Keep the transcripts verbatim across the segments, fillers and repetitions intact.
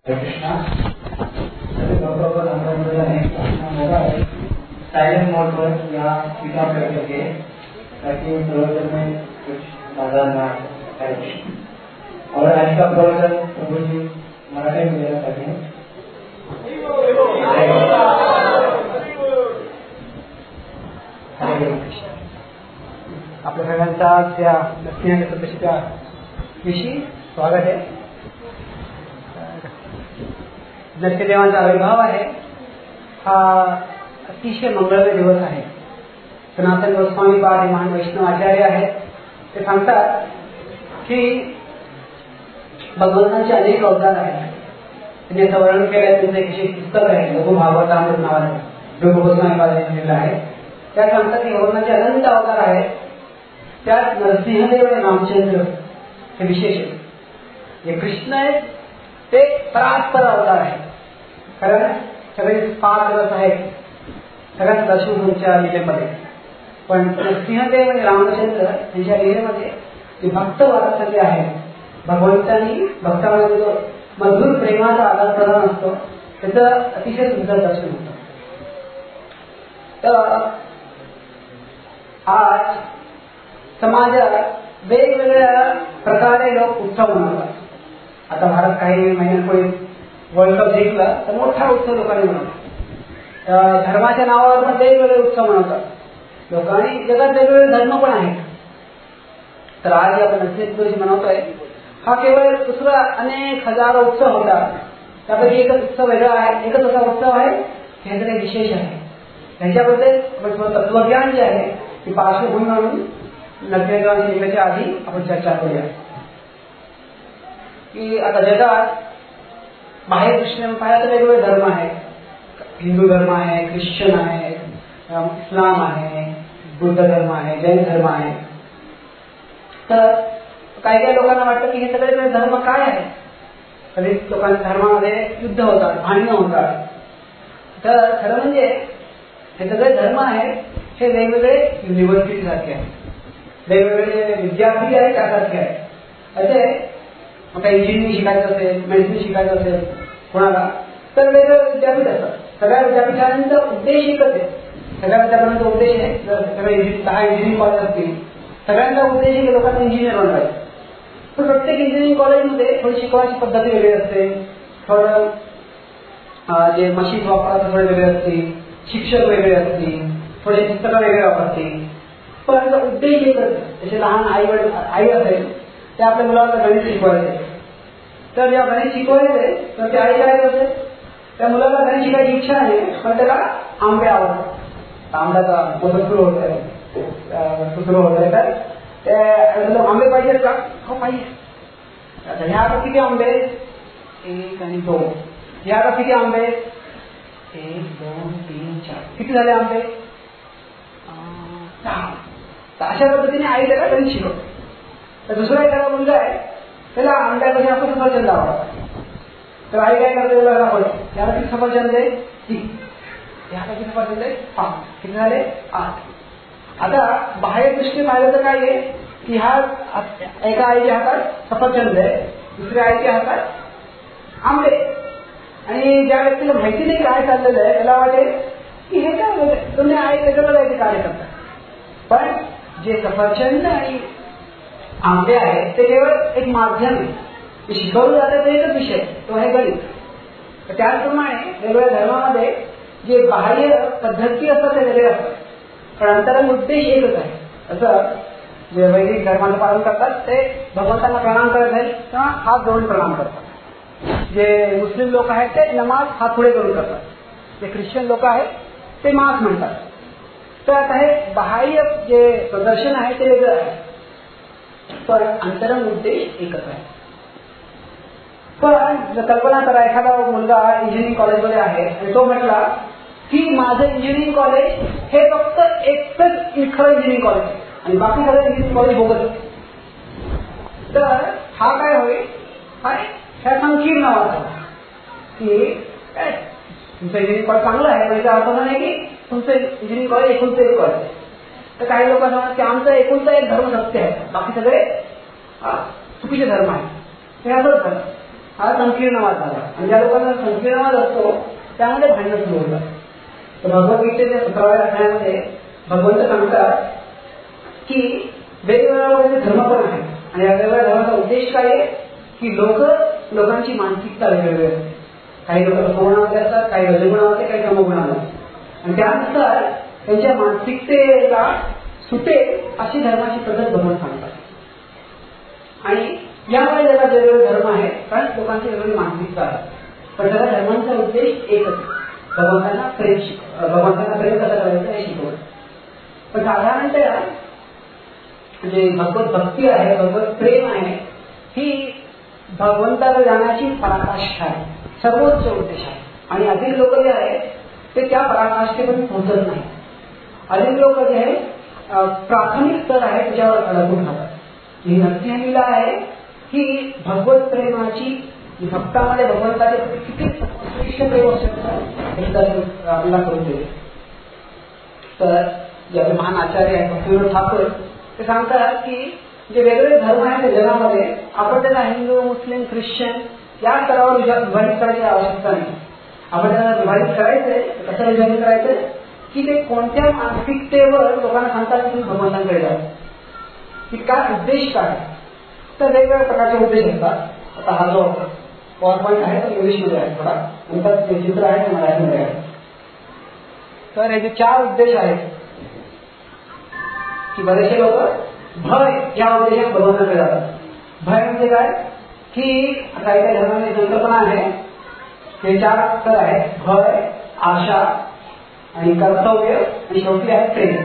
Krishna silent mode पर यहाँ speaker कर करके ताकि प्रवचन में कुछ बाधा ना आए। और आज का प्रवचन प्रभु जी मराठी में देना चाहते हैं। आपल्या सगळ्यांचा त्या नरसिंह चतुर्दशीच्या विषयी स्वागत आहे। नरसिंहदेवांचा आविर्भाव आहे हा अतिशय मंगळमय दिवस आहे। सनातन गोस्वामी पाद महान वैष्णव आचार्य आहेत, ते सांगतात की भगवंतांचे अनेक अवतार आहेत। त्यांनी असं वर्णन केलं, त्यांचं एक विशेष पुस्तक आहे लघु भागवतामृत नावाचं, लघु गोस्वामी पाद लिहिलेलं आहे। त्या सांगतात की भगवंतांचे अनंत अवतार आहेत, त्यात नरसिंहदेव आणि रामचंद्र हे विशेष आहे। जे कृष्ण आहेत ते परात्पर अवतार आहे, कारण सगळे पाच रस आहेत सगळ्यात दशमूलच्या लीलेमध्ये, पण नरसिंहदेव आणि रामचंद्र यांच्या लीलेमध्ये जे भक्त वारसत्य आहे, भगवंतांनी भक्तामध्ये जो मधुर प्रेमाचा आदान प्रदान असतो त्याचं अतिशय सुंदर दर्शन होतं। तर आज समाजात वेगवेगळ्या प्रकारे लोक उत्सव मनवतात। आता भारत काही महिन्यांपूर्वी वर्ल्ड कप जिंकला तर मोठा उत्सव लोकांनी मनवला। धर्माच्या नावावर पण वेगवेगळे उत्सव मनवतात लोक, आणि जगात वेगवेगळे धर्म पण आहेत। तर आज आपण नरसिंह चतुर्दशी मनवतोय, हा केवळ दुसरा अनेक हजारो उत्सव होतात, त्यापैकी एकच उत्सव वेगळा आहे, एकच असा उत्सव आहे हे जरा विशेष आहे। त्याच्याबद्दल आपण तत्वज्ञान जे आहे ती पार्श्वभूमी म्हणून नरसिंहदेवांच्या लिलेच्या आधी आपण चर्चा करूया। की आता जगात बाहेर दृष्टीने पाहिलं तर वेगवेगळे धर्म आहेत, हिंदू धर्म आहे, ख्रिश्चन आहे, इस्लाम आहे, बुद्ध धर्म आहे, जैन धर्म आहे। तर काही काही लोकांना वाटतं की हे सगळे धर्म काय आहे, कधी लोकांच्या धर्मामध्ये युद्ध होतात, भांडणं होतात। तर खरं म्हणजे हे सगळे धर्म आहेत हे वेगवेगळे युनिव्हर्सिटी सारखे आहेत, वेगवेगळे विद्यार्थी आहेत त्यासारखे आहेत। असे आता इंजिनिअरिंग शिकायचं असेल, मेडिसिन शिकायचं असेल कोणाला, तर वेगवेगळे विद्यापीठ असतात। सगळ्या विद्यापीठांचा उद्देश एकच आहे, सगळ्या विद्यापीठांचा उद्देश आहे, जर सगळे दहा इंजिनिअरिंग कॉलेज असतील सगळ्यांचा उद्देश आहे की लोकांना इंजिनियर बनवायचं। पण प्रत्येक इंजिनिअरिंग कॉलेजमध्ये थोडी शिकवायची पद्धती वेगळी असते, थोडं जे मशीन वापरायचं थोडे वेगळे असतील, शिक्षक वेगळे असतील, थोडे पुस्तकं वेगळे वापरतील, पण उद्देश एकच। जसे लहान आई वडील आई असेल ते आपल्या मुलाला गणित शिकवायचे, तर या गणित शिकवायचे तर ते आई काय करते, त्या मुलाला गणित शिकायची इच्छा नाही पण त्याला आंबे आवडतात, आंब्याचा मोदक सुरू होत आहे सुरू होत आहे तर ते आंबे पाहिजेत का, हो पाहिजे। आता ह्या आता किती आंबे, एक आणि दोन, ह्या आता किती आंबे, एक दोन तीन चार, किती झाले आंबे, सहा। तर अशा पद्धतीने आई त्याला गणित शिकवते। तर दुसरा एखादा मुलगा आहे त्याला आंब्यामध्ये आपण सफरचंद आवडतात, तर आई काय करते, त्याला दाखवते याला किती सफरचंद आहे, तीन, याला किती सफरचंद आहे, पाच, किती झाले, आठ। आता बाहेर दृष्टी पाहिलं तर काय आहे की हा एका आईच्या हातात सफरचंद आहे, दुसऱ्या आईच्या हातात आंबे, आणि ज्या व्यक्तीला माहिती नाही काय चाललेलं आहे त्याला वाटेल की हे काय तुम्ही आई त्याच्यामध्ये कार्य करतात। पण जे सफरचंद आणि आंबे आहेत ते केवळ एक माध्यम आहे, ते शिकवलं जातं ते एकच विषय, तो आहे गणित। त्याचप्रमाणे वेगवेगळ्या धर्मामध्ये जे बाह्य पद्धती असतात ते वेगळे असतात, पण अंतरंग उद्देश एकच आहे। असं जे वैदिक धर्माचं पालन करतात ते भगवंतांना प्रणाम करत आहेत किंवा हात जोडून प्रणाम करतात, जे मुस्लिम लोक आहेत ते नमाज हात पुढे करून करतात, जे ख्रिश्चन लोक आहेत ते मास म्हणतात। तर आता हे बाह्य जे प्रदर्शन आहे ते वेगळं आहे, पण अंतरंग उद्देश एकच आहे। पण कल्पना करा एखादा मुलगा इंजिनिअरिंग कॉलेजमध्ये आहे आणि तो म्हटला की माझं इंजिनिअरिंग कॉलेज हे फक्त एकच खरं इंजिनिअरिंग कॉलेज आहे आणि बाकी सगळं इंजिनिअरिंग कॉलेज बोगस, तर हा काय होईल, हा ह्या संकीर्ण वाटतो की काय तुमचं इंजिनिअरिंग कॉलेज चांगलं आहे, म्हणजे अर्थ नाही की तुमचं इंजिनिअरिंग कॉलेज एकुलचं एक कॉलेज। तर काही लोक असं की आमचं एकुलचा एक धर्म सत्य आहे, बाकी सगळे चुकीचे धर्म आहेत, हे असंच झालं। हा संकीर्णवाद झाला. आणि ज्या लोकांना संकीर्णवाद असतो त्यामध्ये भांडण सुरू होतं. तर भगवद्गीतेच्या सतराव्या अध्यायामध्ये भगवंत सांगतात की वेगवेगळ्या धर्म पण आहे आणि या वेगवेगळ्या धर्माचा उद्देश काय आहे की लोक लोकांची मानसिकता वेगवेगळी असते. काही लोक रसगुणामध्ये असतात, काही रजगुणामध्ये, काही तमगुणामध्ये, आणि त्यानुसार त्यांच्या मानसिकतेला सुटेल अशी धर्माची पद्धत भगवंत सांगतात. आणि यामुळे जगात वेगवेगळे धर्म आहेत कारण लोकांची वेगवेगळी मानसिकता आहे. पण सगळ्या धर्मांचा उद्देश एकच, भगवंतांना प्रेम शिक भगवंतांना प्रेम कसं करायचं हे शिकवलं. पण साधारणतः जे भगवत भक्ती आहे, भगवत प्रेम आहे, ही भगवंताला जाण्याची पराकाष्ठा आहे, सर्वोच्च उद्देश आहे. आणि अधिक लोक जे आहेत ते त्या पराकाष्ठेपर्यंत पोहोचत नाही. अधिक लोक जे आहे प्राथमिक स्तर आहे त्याच्यावर अडकून राहतात. ही नरसिंहलीला आहे ही भगवत प्रेमाची, भक्तामध्ये भगवंताचे किती उत्कृष्ट प्रेम असू शकतं आपल्याला करून देते. तर जे आपले महान आचार्य आहेत भक्तिविनोद ठाकूर ते सांगतात की जे वेगवेगळे धर्म आहेत जगामध्ये आपण त्यांना हिंदू, मुस्लिम, ख्रिश्चन या स्तरावर विभाजित करायची आवश्यकता नाही. आपण त्यांना विभाजित करायचंय. कसं विभाजित करायचंय की ते कोणत्या मानसिकतेवर लोकांना सांगतात की तुम्ही भगवंतांकडे जा, की काय उद्देश काय. तर वेगवेगळ्या प्रकारचे उद्देश असतात. आता हा जो पॉवर पॉईंट आहे तो इंग्लिशमध्ये आहे, थोडा नंतर जे चित्र आहे ते मराठीमध्ये आहे. तर हे जे चार उद्देश आहेत की बरेचसे लोक भय या उद्देशाने भगवंताकडे जातात. भय म्हणजे काय की काही काही धर्माची संकल्पना आहे. हे चार स्तर आहेत, भय, आशा आणि कर्तव्य आणि शेवटी आहे प्रेम.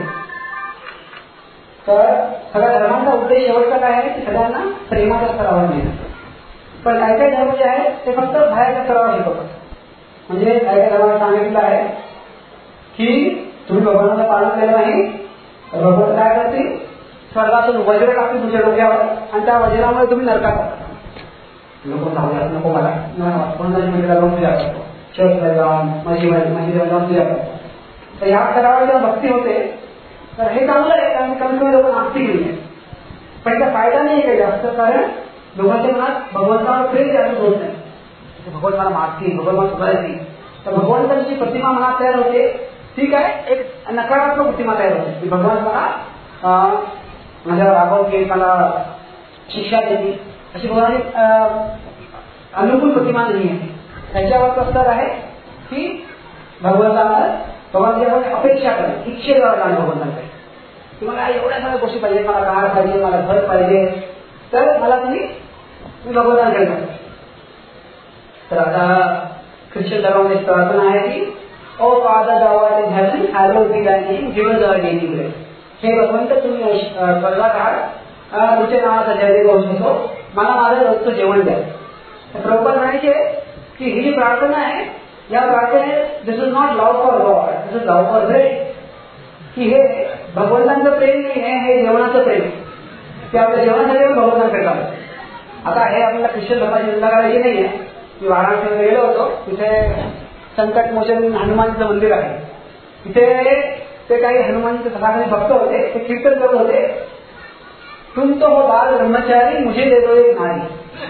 तर सगळ्या धर्मांचा उद्देश शेवटचा काय आहे की सगळ्यांना प्रेमाच्या स्तरावर नेणं. पण काही काही धर्म जे आहे ते फक्त भयाच्या स्तरावर शिकवतात. म्हणजे काही काही धर्माला सांगितलं आहे की तुम्ही भगवंताचं पालन केलं नाही तर भगवंत काय करतील, स्वर्गातून वज्र टाकतील तुमच्या डोक्यावर आणि त्या वज्रामुळे तुम्ही नरकात जाता. लोक सांगतात नको मला कोणाच्या मंदिराला जाऊन पूजा करतो, चर्चला जाऊन माझी मंदिराला जाऊन पूजा करतो. तर या स्तरावर जेव्हा भक्ती होते तर हे चांगलं आहे कारण कमी कमी लोक नास्तिक नाही. पण त्याचा फायदा नाही काही जास्त, कारण लोकांच्या मनात भगवंतावर प्रेम जास्त होत नाही. भगवंत मला मारतील, भगवंत मला सुधारतील. तर भगवंताची प्रतिमा मनात तयार होते, ठीक आहे, एक नकारात्मक प्रतिमा तयार होते की भगवान मला माझ्यावर रागवतील, मला शिक्षा देतील, अशी भगवान अनुकूल प्रतिमा नाही आहे. त्याच्यावर स्तर आहे की भगवंताला भगवान जे आपण अपेक्षा करेल, इच्छेद्वारे जाणे भगवंतांकडे की मला एवढ्या सगळ्या गोष्टी पाहिजे, मला कार पाहिजे, मला घर पाहिजे, तर मला तुम्ही मी भगवंतांकडे जातो. तर आता ख्रिश्चन धर्मामध्ये प्रार्थना आहे की ओ फादर गावात ह्याची हॅलो बी गाणी जीवन डेली ब्रेड. हे भगवंत तुम्ही स्वर्गात आहात, तुमच्या नावाचा जय होऊ शकतो, मला माझं रोजचं जेवण द्या. प्रभुपाद म्हणायचे की ही जी प्रार्थना आहे या प्रार्थनेत this is not love for God, this is love for bread. की हे भगवंतांचं प्रेम नाही आहे, हे जेवणाचं प्रेम ते आपल्या जेवणासाठी भगवंतांकडे जातात. आता हे आपल्याला ख्रिश्चन धर्माची निंदा करायची नाही आहे. मी वाराणसीमध्ये गेलो होतो, तिथे संकट मोचन हनुमानचं मंदिर आहे. तिथे ते काही हनुमानचे तथाकथित भक्त होते, ते कीर्तन करत होते, तुम तो हो बाल ब्रह्मचारी मुझे दे दो एक नारी.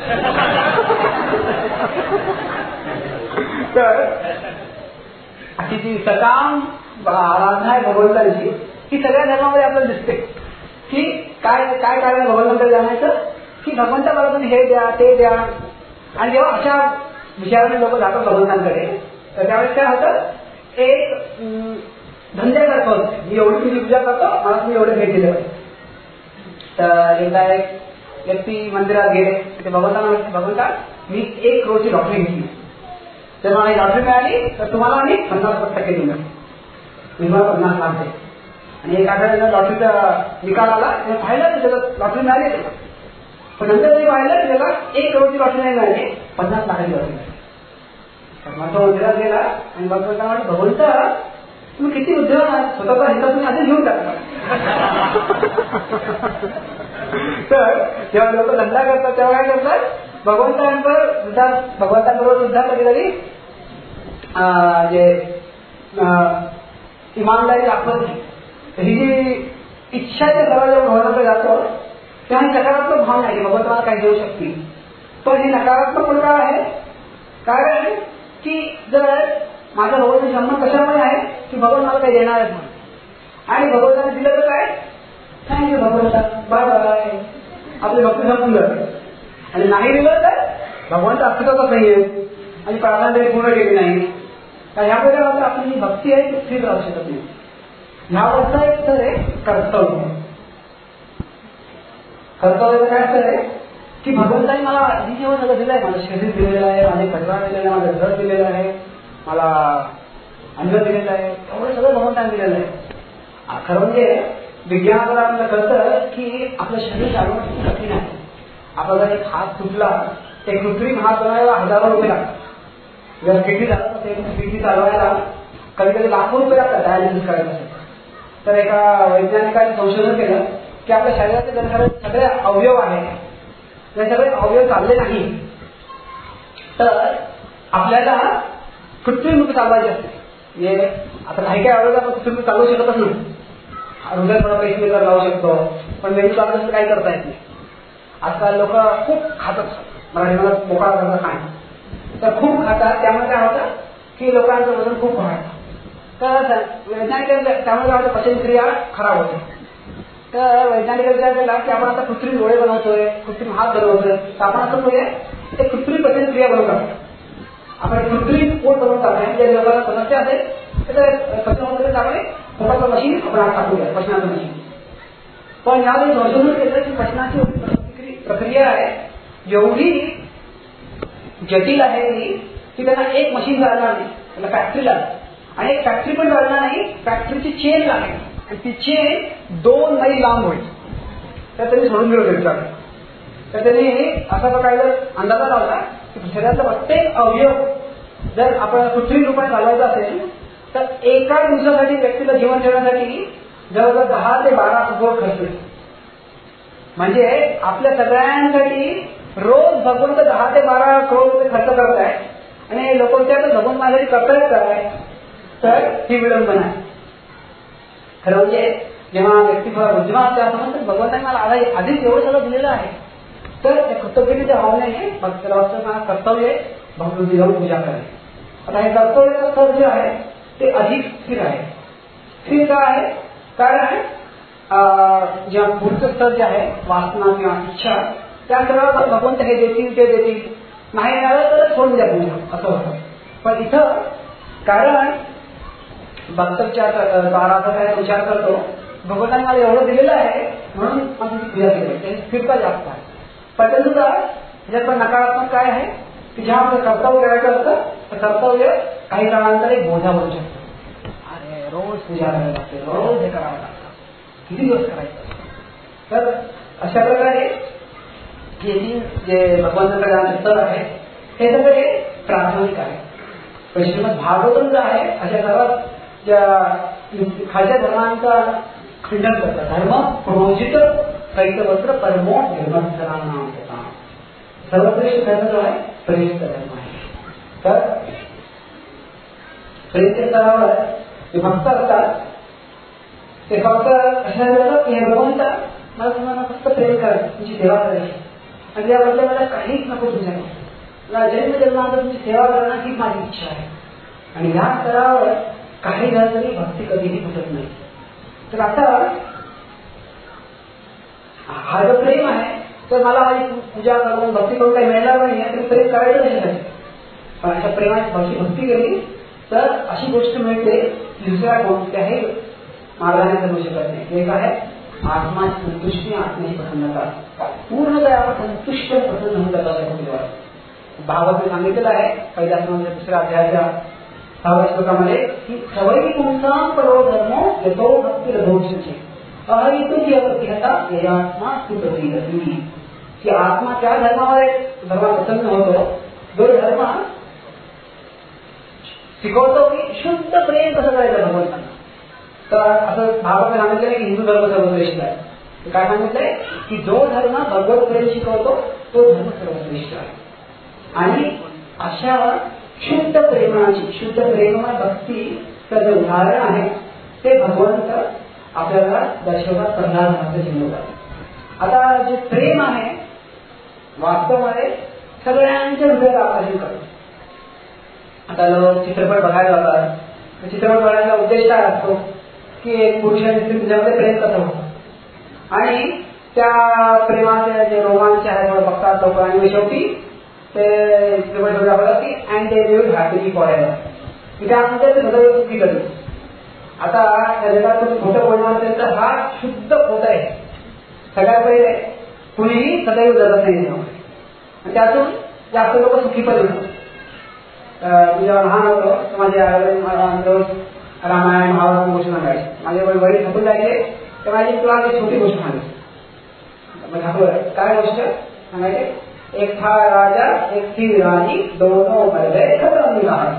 तर अशी जी सकाम आराधना आहे भगवंतांची ही सगळ्या धर्मामध्ये आपल्याला दिसते की काय काय कारण भगवंतांकडे जाण्याचं की भगवंता मला तुम्ही हे द्या ते द्या. आणि जेव्हा अशा विचाराने लोक जातात भगवंतांकडे तर त्यावेळेस काय होतं, एक धंद्यासारखं होतं, मी एवढी तुझी पूजा करतो, मला तुम्ही एवढे भेट दिले पाहिजे. तर एकदा एक व्यक्ती मंदिरात गेले, ते भगवंतांना भगवंता मी एक करोडची लॉटरी घेतली, तर मला लॉटरी मिळाली तर तुम्हाला मी पन्नास टक्के दिलं, मी मला पन्नास लाख दे. आणि एक आठवड्याला लॉटरीचा निकाल आला, ते पाहिलं त्याला लॉटरी मिळाली, पण नंतर ते पाहिलं त्याला एक करोडची लॉटरी नाही मिळाली, पन्नास लाखाची लॉटरी मिळाली. माझा मंदिरात गेला आणि भगवंता म्हणे भगवंता तुम्ही किती उद्योग आहात, स्वतःचा हिस्सा तुम्ही आधी घेऊन टाकला. तर जेव्हा लोक धंदा करतात तेव्हा काय करतात, भगवंतांवर भगवंतांबरोबर सुद्धा कधी कधी जे इमानदारी दाखवत नाही. ही जी इच्छाच्या सगळ्या जेव्हा भगवंताकडे जातो तेव्हा सकारात्मक भावना आहे की भगवंत मला काही देऊ शकतील, पण हे नकारात्मक पण का आहे? कारण की जर माझा भगवंताचा संबंध कशामुळे आहे की भगवान मला काही देणार आहे आणि भगवंताने दिलं तर काय, थँक्यू भगवंता, बाय बाय, आपले भक्ती संपून जाते. आणि नाही दिलं तर भगवंत अस्तित्वाचा नाहीये आणि प्राधान्य पूर्ण केली नाही. तर ह्यामध्ये मात्र आपली जी भक्ती आहे ती स्थिर राहू शकत नाही. ह्यावरचा एक तर आहे कर्तव्य. कर्तव्य काय असतं आहे की भगवंताने मला आधी जेव्हा सगळं दिलं आहे, माझं शरीर दिलेलं आहे, माझे परिवार दिलेलं आहे, माझं घर दिलेलं आहे, मला अन्न दिलेलं आहे, एवढं सगळं भगवंताने दिलेलं आहे. खरं म्हणजे विज्ञानावर आपल्याला कळतं की आपलं शरीर चालवणं खूप कठीण आहे. आपला जर एक हात तुटला ते कृत्रिम हात बनवायला हजारो रुपये लागतात. जर किडनी झालं तर किडनी चालवायला कधी कधी लाखो रुपये लागतात डायलिसिस करायला असेल. तर एका वैज्ञानिकाने संशोधन केलं की आपल्या शरीराचे जर सगळे अवयव आहेत, जर सगळे अवयव चालले नाही तर आपल्याला कृत्रिम रूप चालवायचे असते. म्हणजे आता काही काही अवयव आपण कृत्रिम रूप चालवू शकतच नाही. हृदय थोडा पेसमेकर लावू शकतो, पण मेंदू चालवण्याचं काही करता येत नाही. आजकाल लोक खूप खातात, मराठी मला मोकळा करतात नाही तर खूप खातात, त्यामुळे काय होतं की लोकांचं वजन खूप वाढतं. तर वैज्ञानिक त्यामुळे काय होतं, पचनक्रिया खराब होते. तर वैज्ञानिक विचार केला की आपण आता कृत्रिम डोळे बनवतोय, कृत्रिम हात बनवतोय, तर आपण असं करूया ते कृत्रिम पचनक्रिया बनवतात. आपण कृत्रिम पोट बनवतात आणि ज्या लोकांना समस्या असेल तर पचन वगैरे त्यामुळे पोटाचं मशीन आपण हात टाकूया, पचनाचं मशीन. पण यावेळी संशोधन केलं की पचनाची प्रक्रिया आहे एवढी जटिल आहे की त्यांना एक मशीन चालणार नाही, त्याला फॅक्टरी लागते. आणि एक फॅक्टरी पण चालणार नाही, फॅक्टरीची चेन लागेल आणि ती चेन दोन मैल लांब होईल. तर त्यांनी सोडून दिलं त्यांच्याकडे. तर त्यांनी असा प्रकारे अंदाजा लावला की शरीराचा प्रत्येक अवयव जर आपण कृत्रिम रूपाने चालवायचा असेल तर एका दिवसासाठी व्यक्तीला जीवन ठेवण्यासाठी जवळजवळ दहा ते बारा करोड खर्च येतो. म्हणजे आपल्या सगळ्यांसाठी रोज भगवंत दहा ते बारा करोड रुपये खर्च करत आहे आणि लोक विचारतात भगवंत माझ्यासाठी कर्तव्य काय, तर ही विडंबना आहे. खरं म्हणजे जेव्हा व्यक्ती फार बुद्धिमान असते असं म्हणतात भगवंताने मला आधीच एवढं सगळं दिलेलं आहे, तर त्या कृतज्ञतेच्या भावनेने भक्ताला वाटतं मला कर्तव्य आहे भगवंती जाऊन पूजा करावी. आता हे कर्तव्याचं स्तर जे आहे ते अधिक स्थिर आहे. स्थिर का आहे? कारण जेव्हा पुढचं स्तर जे आहे वासना किंवा इच्छा त्या सर्व भगवंत हे देतील ते देतील, नाही मिळालं तर सोडून द्या पूजा असं होतं. पण इथं कारण भक्त विचार बाराचा काय विचार करतो भगवंताने मला एवढं दिलेलं आहे म्हणून माझी पूजा केली, ते स्थिरता जास्त आहे. पण सुद्धा ह्याच्यात पण नकारात्मक काय आहे की जेव्हा आपलं कर्तव्य करायचं असतं तर कर्तव्य काही काळानंतर एक बोजा बनू शकतो. अरे रोज पूजा करायला लागते, रोज हे करावं लागतं, किती दिवस करायचं. तर अशा प्रकारे हे जे भगवंताकडे स्तर आहे हे सगळे प्राथमिक आहे. श्रीमद भागवतम जे आहे अशा सर्वात ज्या खालच्या धर्मांचा खंडन करतात. धर्म प्रोजित कैतवत्र परमोठ धर्मस्थरांना होता. सर्वश्रेष्ठ धर्म जो आहे श्रेष्ठ धर्म आहे. तर श्रेष्ठ स्तरावर जे भक्त असतात ते फक्त अशा वेळेला की हे भगवंता मला तुम्हाला फक्त प्रेम करायचं, तुमची सेवा करायची आणि त्याबद्दल मला काहीच नको तुमच्याकडे, मला जन्म जन्मांतर तुमची सेवा करणं ही माझी इच्छा आहे. आणि या स्तरावर काही झालं तरी भक्ती कधीही फुटत नाही. तर आता हा जो प्रेम आहे तर मला माझी पूजा करून भक्ती करून काही मिळणार नाही तरी प्रेम करायचं नाही. पण अशा प्रेमाची भक्ती केली तर अशी गोष्ट मिळते दुसऱ्या कोणत्याही मार्गाने करू शकत नाही. हे काय आत्माची संतुष्टी, आत्म्याची प्रसन्नता, पूर्णतः संतुष्ट प्रसन्न होऊन जातात. भागवत सांगितलेलं आहे पहिल्या दुसऱ्या अध्यायाच्या सहाव्या श्लोकामध्ये की सवयी तुमचा परो धर्म येतो भक्ती रघोषचे अहितुकी अपतिहता ययात्मा सुप्रसिद्धी. की आत्मा त्या धर्मावर धर्म प्रसन्न होतो जो धर्म शिकवतो की शुद्ध प्रेम कसं करायचं भगवंतांना. तर असं भावाने सांगितलं की हिंदू धर्म सर्वश्रेष्ठ आहे. काय सांगितलंय की जो धर्म भगवत प्रेम शिकवतो तो धर्म सर्वश्रेष्ठ आहे. आणि अशा शुद्ध प्रेमाची शुद्ध प्रेममय भक्तीचं जे उदाहरण आहे ते भगवंत आपल्याला दर्शवतात प्रल्हाद महाराज जीवनात. आता जे प्रेम आहे वास्तवामध्ये सगळ्यांच्या हृदयात आकर्षण करतो. आता लोक चित्रपट बघायला जातात. चित्रपट बघायचा उद्देश काय असतो की एक पुरुष आणि स्त्री तुझ्यामध्ये प्रेम करत होतं आणि त्या प्रेमाचे जे रोमांच आहे बघतात लोक आणि शेवटी ते चित्रपट दाखवतात की and they live happily forever. त्यामध्ये सदैव सुखी करू. आता त्या जगात तुम्ही खोटं बोलणार असेल तर हा शुद्ध खोटं आहे. सगळ्यात पहिले कुणीही सदैव जगत नाही त्यातून जास्त लोक सुखी पण होतात. मी जेव्हा लहान होतो माझे आई रोज रामायण महाभारत गोष्ट सांगायचे. माझे वडील थकून जायचे तर माझी तुला एक छोटी गोष्ट सांगायची. काय गोष्ट सांगायचे? एक था राजा एक थी राणी दोनों मर गए खतम निघाले.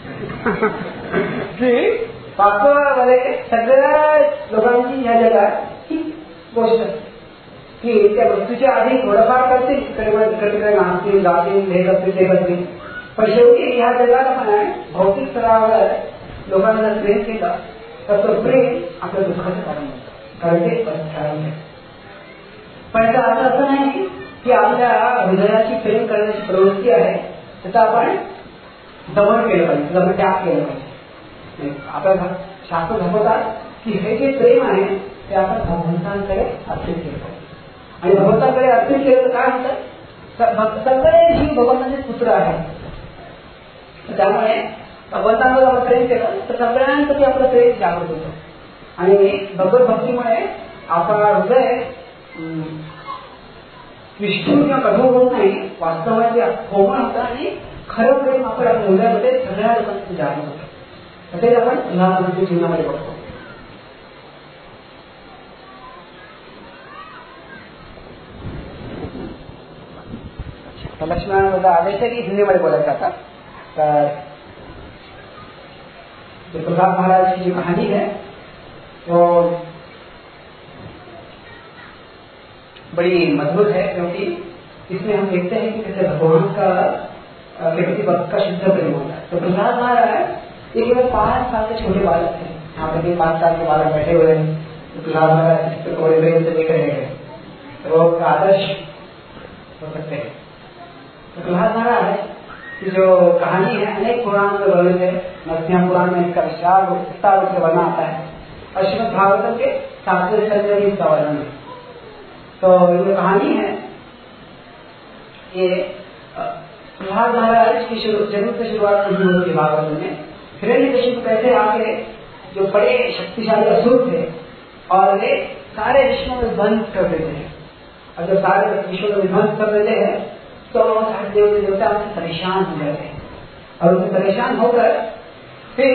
वास्तवामध्ये सगळ्या लोकांची ह्या जगात ही गोष्ट की त्या वस्तूच्या आधी थोडंफार करतील तिकडे तिकडे नाचतील गातील हे करतील ते करतील पण शेवटी ह्या जगात आपण भौतिक स्तरावर लोकांना जर प्रेम केलं तर तो प्रेम आपल्या दुःखाचं कारण होतं कारण ते ठरवून. पण याचा अर्थ असं नाही की आपल्या हृदयाची प्रेम करण्याची प्रवृत्ती आहे त्याचा आपण दमन केलं पाहिजे त्याचा आपण त्याग केला पाहिजे. आपल्या शास्त्र दाखवतात की हे जे प्रेम आहे ते आपण भगवंतांकडे अर्पित केलं पाहिजे आणि भगवंतांकडे अर्पित केलं तर काय होतं सगळे जीव भगवंताचे पुत्र आहेत. त्यामुळे भगवंतांवर आपण प्रेम केलं तर सगळ्यांसाठी आपलं प्रेम जागृत होतं आणि भगवत भक्तीमुळे आपलं हृदय विष्णू किंवा कठोर होत नाही वास्तवामध्ये कोमळ होतं आणि खरं प्रेम आपल्या हृदयामध्ये सगळ्या लोकांसाठी जागृत होतं. ते आपण लहानपणाच्या जीवनामध्ये बघतो. लक्ष्मणाबद्दल आदेश आहे की हिंदीमध्ये बोलायचं आता. तर जो प्रहलाद महाराज की जो कहानी है वो बड़ी मजबूत है क्योंकि इसमें हम देखते हैं कि कैसे भगवान का के प्रति भक्त का शुद्ध प्रेम होता है. तो प्रहलाद महाराज ये केवल पांच साल के छोटे बालक थे. यहाँ पे पांच साल के बालक बैठे हुए हैं. तो प्रहलाद महाराज इसको बड़े प्रेम से देख रहे हैं तो वो आदर्श हो सकते हैं. तो प्रहलाद महाराज की जो कहानी है अनेक पुराण में वर्णित है. नरसिंह पुराण में इसका विशाल विस्तार से वर्णन आता है और श्रीमद् भागवतम के सातवें स्कंद में इसका वर्णन है. तो ये कहानी है ये प्रहलाद महाराज की जन्म से शुरुआत नहीं होती भागवत में. हिरण्यकशिपु कैसे आके जो बड़े शक्तिशाली असुर थे और वे सारे विश्व में विध्वंस कर देते हैं और जब सारे विश्व में विध्वंस कर देते हैं तो सारे देवता देवता उनसे परेशान हो जाते हैं और उनसे परेशान होकर फिर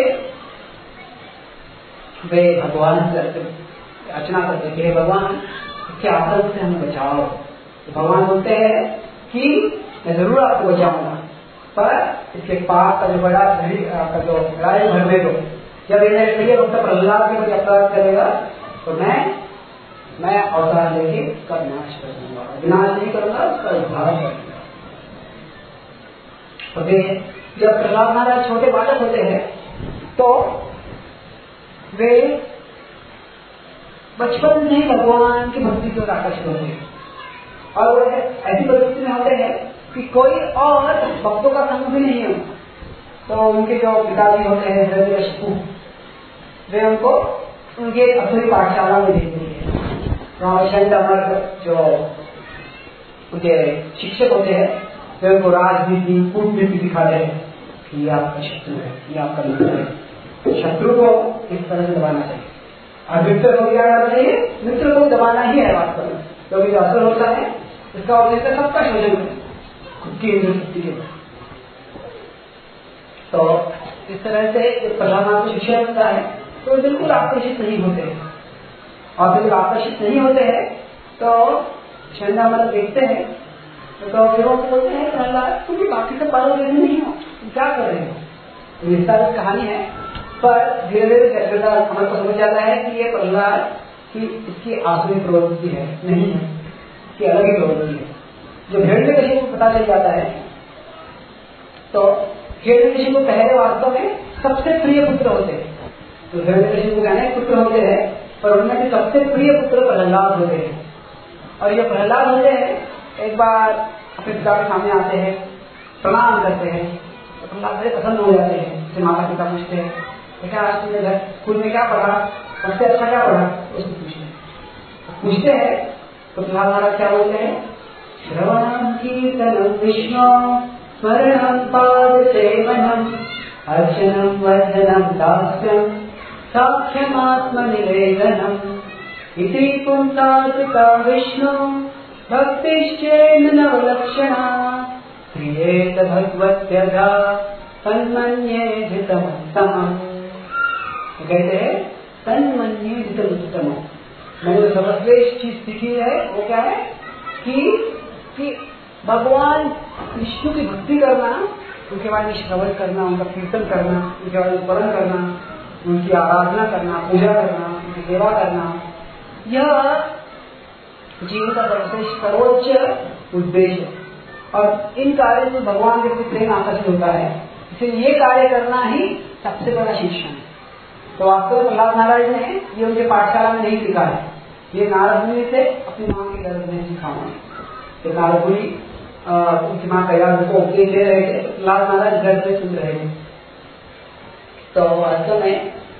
वे भगवान से अर्चना करते हैं कि भगवान इसके आतंक से हमें बचाओ. तो भगवान बोलते हैं कि मैं जरूर आपको बचाऊंगा पर इसके पाप का जो बड़ा आपका जो राय भरने दो. जब इन्हें प्रिय भक्त प्रहलाद के प्रति अपराध करेगा तो मैं मैं अवतार लेके उसका विनाश कर दूंगा. विनाश नहीं करूंगा उसका उद्धार करूंगा. तो जब प्रहलाद महाराज छोटे बालक होते हैं तो वे बचपन में भगवान की भक्ति की ओर आकर्षित होते हैं और वो ऐसी परिस्थिति में होते हैं कि कोई और भक्तों का संग भी नहीं है. तो उनके जो पिताजी होते हैं हिरण्यकशिपु वे उनको उनके असुरी पाठशाला में भेजते हैं. वहाँ शंकर जो उनके शिक्षक होते हैं वे उनको राजनीति कूटनीति सिखाते हैं कि ये आपका शत्रु है ये आपका मित्र है. शत्रु को इस तरह से दबाना चाहिए और मित्र को क्या करना चाहिए मित्र को दबाना ही है वास्तव में क्योंकि जो असर होता है इसका उद्देश्य सबका शोषण है खुद की इंद्रशक्ति के. तो इस तरह से प्रहलाद को शिक्षा मिलता है तो बिल्कुल आकर्षित नहीं होते और बिल्कुल आकर्षित नहीं होते हैं तो शंडा मतलब देखते हैं तो फिर वो बोलते हैं प्रहलाद तुम बाकी सब बालों जैसे नहीं हो तुम क्या कर रहे हो. विस्तार कहानी है पर धीरे धीरे हमें को समझ जाता है कि ये प्रहलाद की इसकी आसुरी प्रवृत्ति है नहीं है कि अलग ही प्रवृत्ति है. जब हिरण्यकशिपु को पता चल जाता है तो हिरण्यकशिपु को पहले वास्तव में सबसे प्रिय पुत्र होते हैं. तो हिरण्यकशिपु के अनेक पुत्र होते हैं पर उनमें से सबसे प्रिय पुत्र प्रहलाद होते हैं और ये प्रहलाद होते हैं एक बार अपने पिता के सामने आते हैं, प्रणाम करते हैं, तो प्रहलाद बड़े प्रसन्न हो जाते हैं। उससे माता पिता पूछते हैं बेटा आज तुमने घर स्कूल में क्या पढ़ा, सबसे अच्छा क्या पढ़ा, उससे पूछते हैं पूछते हैं तो प्रहलाद महाराज क्या बोलते हैं, श्रवणं कीर्तनं विष्णु स्मरणं पाद सेवनम अर्चनं वर्धनं दास्यं साख्यमात्मनिवेदनम् इति पुंसात्का विष्णु भक्तिश्चेन नवलक्षणा क्रियेत भगवत्यधा तन्मन्येधितमुत्तमम्। कहते हैं तन्मन्येधितमुत्तमम्। मैंने जो सर्वश्रेष्ठ चीज सीखी है वो क्या है कि कि भगवान विष्णु की भक्ति करना, उनके बारे में श्रवण करना, उनका कीर्तन करना, उनके बारे में स्मरण करना, उनकी आराधना करना, पूजा करना, उनकी सेवा करना, यह जीवन का सर्वश्रेष्ठ सर्वोच्च उद्देश्य। और इन कार्यों में भगवान के प्रति प्रेम आकर्षित होता है, इसलिए ये कार्य करना ही सबसे बड़ा शिक्षण है। तो वास्तव में प्रहलाद महाराज ने ये उनके पाठशाला में नहीं सीखा है, ये नारद मुनि से अपनी माँ के गर्भ में सीखा हुआ। तो नारद मुनि उनकी माँ कैलाश को उपदेश दे रहे थे, प्रहलाद महाराज गर्भ में सुन रहे थे। तो वास्तव में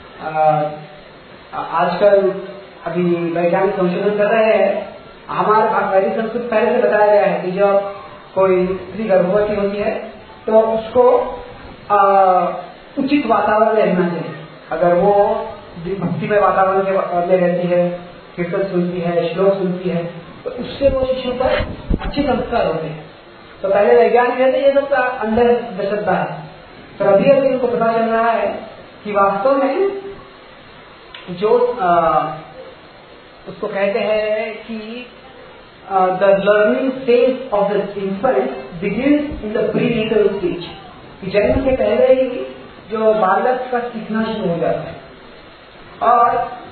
आजकल अभी वैज्ञानिक संशोधन कर रहे हैं, हमारे वैदिक संस्कृत पहले से बताया गया है कि जब कोई स्त्री गर्भवती होती है तो उसको आ, उचित वातावरण में रहना चाहिए। अगर वो भक्तिमय वातावरण में रहती है, कीर्तन सुनती है, श्लोक सुनती है, तो उससे वो शिशु पर अच्छे संस्कार होते हैं। तो पहले वैज्ञानिक कहते हैं ये सब अंदर दशरता है, तो अभी अभी उनको पता चल रहा है कि वास्तव में जो आ, उसको कहते हैं कि the learning stage of the infant begins in the prenatal stage, कि जन्म के पहले ही जो बालक का सीखना शुरू हो जाता है। और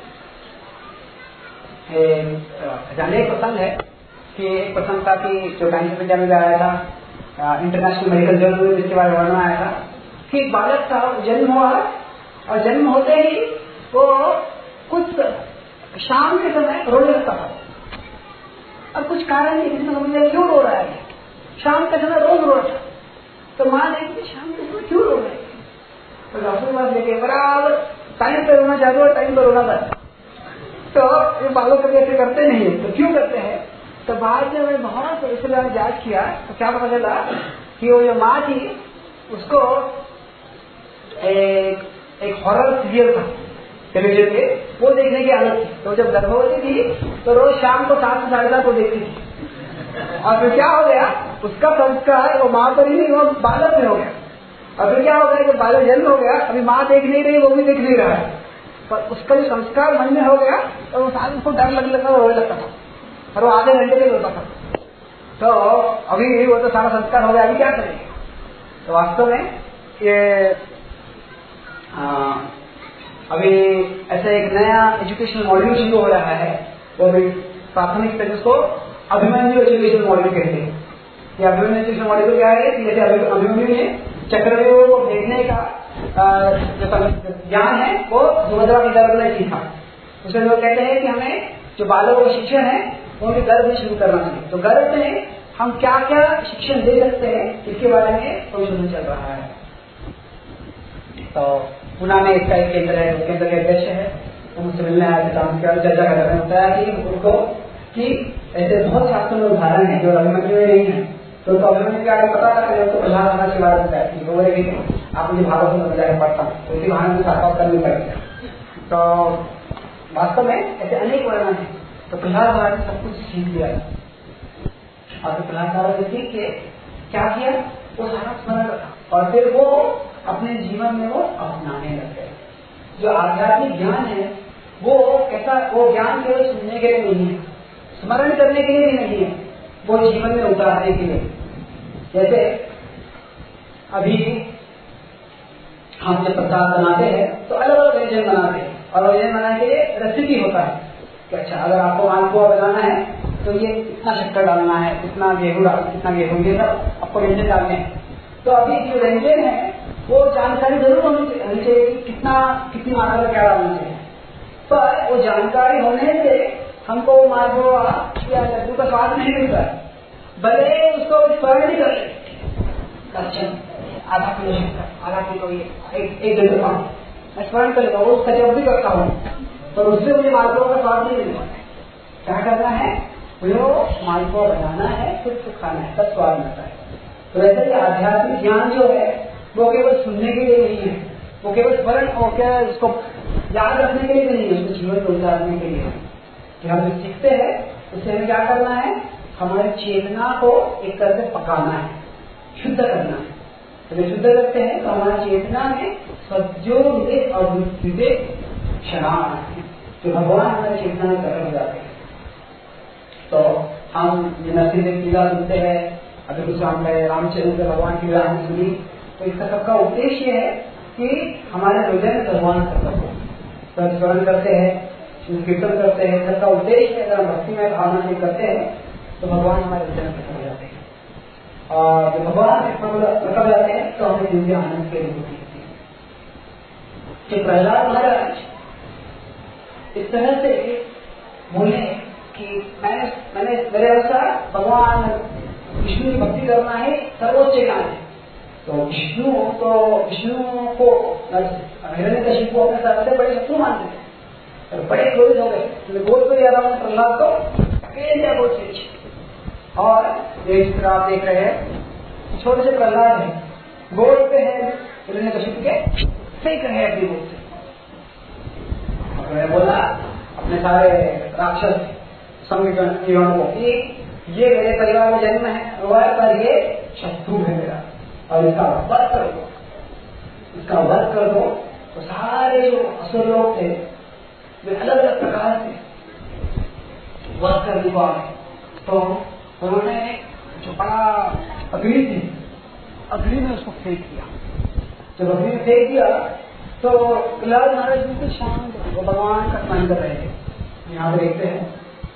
जाने एक प्रसंग है कि एक प्रसंग था कि जो टाइम्स ऑफ इंडिया में आया था, इंटरनेशनल मेडिकल जर्नल में जिसके बारे में वर्णन आया था कि एक बालक था, जन्म हुआ और जन्म होते ही वो कुछ शाम के समय रोने लगता था और कुछ कारण नहीं, किसी ने समझा क्यों रो रहा है, शाम के समय रोज रो रहा था। तो माँ देखती शाम के समय क्यों रो रहे, तो डॉक्टर के पास लेके बराबर टाइम पे रोना चाहते हो, टाइम पे रोना था। तो ये बालक कभी ऐसे करते नहीं है, तो क्यों करते हैं, तो बाद में मैंने बहुत इसलिए जांच किया तो क्या पता चला कि वो जो माँ थी उसको एक एक हॉरर सीरियल था टेलीविजन पे, वो देखने की आदत थी। तो जब गर्भवती थी तो रोज शाम को सात से साढ़े सात को देखती थी, और फिर क्या हो गया उसका संस्कार वो माँ पर ही नहीं, वो बालक में हो गया। और फिर क्या हो गया जब बालक जन्म हो गया, अभी माँ देख नहीं रही, वो भी देख नहीं रहा है, पर उसका जो संस्कार मन में हो गया तो वो साथ उसको डर लगने लगा, रोने लगता था और वो आधे घंटे में रोता था। तो अभी वो तो सारा संस्कार हो गया, अभी क्या करेंगे। तो वास्तव में ये आ, अभी ऐसा एक नया एजुकेशनल मॉड्यूल शुरू हो रहा है, वो भी प्राथमिक स्तर जिसको अभिमन्यु एजुकेशन मॉड्यूल कहते हैं। ये अभिमन्यु एजुकेशन मॉड्यूल क्या है कि जैसे अभिमन्यु ने चक्रव्यूह को देखने का जो ज्ञान है वो सुभद्रा के गर्भ में सीखा। उसमें लोग कहते हैं कि हमें जो बालकों का शिक्षण है वो उनके गर्भ में शुरू करना चाहिए। तो गर्भ में हम क्या क्या शिक्षण दे सकते हैं इसके बारे में संशोधन चल रहा है। तो पुणे में इसका एक केंद्र है, केंद्र के अध्यक्ष है, वो मुझसे मिलने आया था, चर्चा कर रहे हैं, बताया कि उनको कि ऐसे बहुत शास्त्रों में उदाहरण है जो अभिमन्यु में नहीं है, तो उनको अभिमन्यु के बारे में पता था, तो प्रहलाद महाराज के बारे में बताया कि वो आप मुझे भागवत में बताया पढ़ता हूँ, उसी बहाने में साक्षात करनी पड़ेगी। तो वास्तव में ऐसे अनेक वर्णन है। तो प्रहलाद महाराज ने सब कुछ सीख लिया, और तो प्रहलाद महाराज ने सीख के क्या किया, वो सारा स्मरण रखा और फिर वो अपने जीवन में वो अपनाने लग गए। जो आध्यात्मिक ज्ञान है वो कैसा, वो ज्ञान केवल सुनने के लिए नहीं है, स्मरण करने के लिए भी नहीं है, वो जीवन में उतारने के लिए। जैसे अभी हम जब प्रसाद बनाते हैं तो अलग अलग व्यंजन बनाते हैं, और व्यंजन बनाने के लिए रेसिपी होता है कि अच्छा अगर आपको मालपुआ बनाना है तो ये इतना शक्कर डालना है, इतना गेहूं डाल इतना गेहूं ये सब आपको व्यंजन डालने हैं। तो अभी जो व्यंजन है वो जानकारी जरूर होनी चाहिए कि कितना कितनी मात्रा में क्या डालना चाहिए, पर वो जानकारी होने से हमको मालपुआ या लड्डू का स्वाद नहीं मिलता है। भले उसको स्मरण नहीं कर दर्शन आधा किलो आधा किलो ये एक एक घंटे पाऊँ मैं स्मरण कर लेता हूँ, उसका जब भी करता हूँ, पर उससे मुझे मालपुआ का स्वाद नहीं मिलता। क्या करना है, वो मालपुआ बनाना है, फिर उसको खाना है, तब स्वाद मिलता है। तो वैसे ही आध्यात्मिक ज्ञान जो है वो केवल सुनने के लिए नहीं है, वो केवल स्मरण और क्या उसको याद रखने के लिए नहीं है, उसको जीवन को उतारने के लिए। कि हम जो सीखते हैं उससे हमें क्या करना है, हमारी चेतना को एक तरह से पकाना है, शुद्ध करना है। तो जब शुद्ध करते हैं तो हमारी चेतना में सद्यो विवेक और विवेक क्षणान है, जो भगवान हमारी चेतना में प्रकट हो जाते हैं। तो हम नरसिंह की लीला सुनते हैं, अभी कुछ हम रामचंद्र भगवान की लीला हमने सुनी, तो इसका सबका उद्देश्य है कि हमारे हृदय में भगवान प्रकट हो। तो स्मरण करते हैं, कीर्तन करते हैं, सबका उद्देश्य है अगर हम भक्तिमय भावना से करते हैं तो भगवान हमारे हृदय में प्रकट हो जाते हैं। और जब भगवान प्रकट हो जाते हैं तो हमें दिव्य आनंद की अनुभूति होती है। कि प्रहलाद महाराज इस तरह से बोले कि मैंने मैंने मेरे अनुसार भगवान विष्णु की भक्ति करना है सर्वोच्च ज्ञान है। तो विष्णु तो विष्णु को हिरण्यकशिपु को अपने सबसे बड़े शत्रु मानते थे, तो बड़े क्रोधित हो गए, गोद को लिया था प्रहलाद को, अकेले दिया गोद से। और ये चित्र आप देख रहे हैं, छोटे से प्रहलाद है, गोद पे है हिरण्यकशिपु के, फेंक रहे हैं अपनी गोद से। और बोला अपने सारे राक्षस संगठनों को कि ये मेरे परिवार में जन्म है हुआ है, पर ये शत्रु है मेरा, और इसका वध कर दो, इसका वध कर दो। तो सारे जो असुर लोग थे वे अलग अलग प्रकार से वध कर दी पाए। तो उन्होंने जो बड़ा अग्नि थी, अग्नि में उसको फेंक दिया। जब अग्नि में फेंक दिया तो प्रहलाद महाराज बिल्कुल शांत, वो भगवान का स्मरण कर रहे थे। यहाँ पे देखते हैं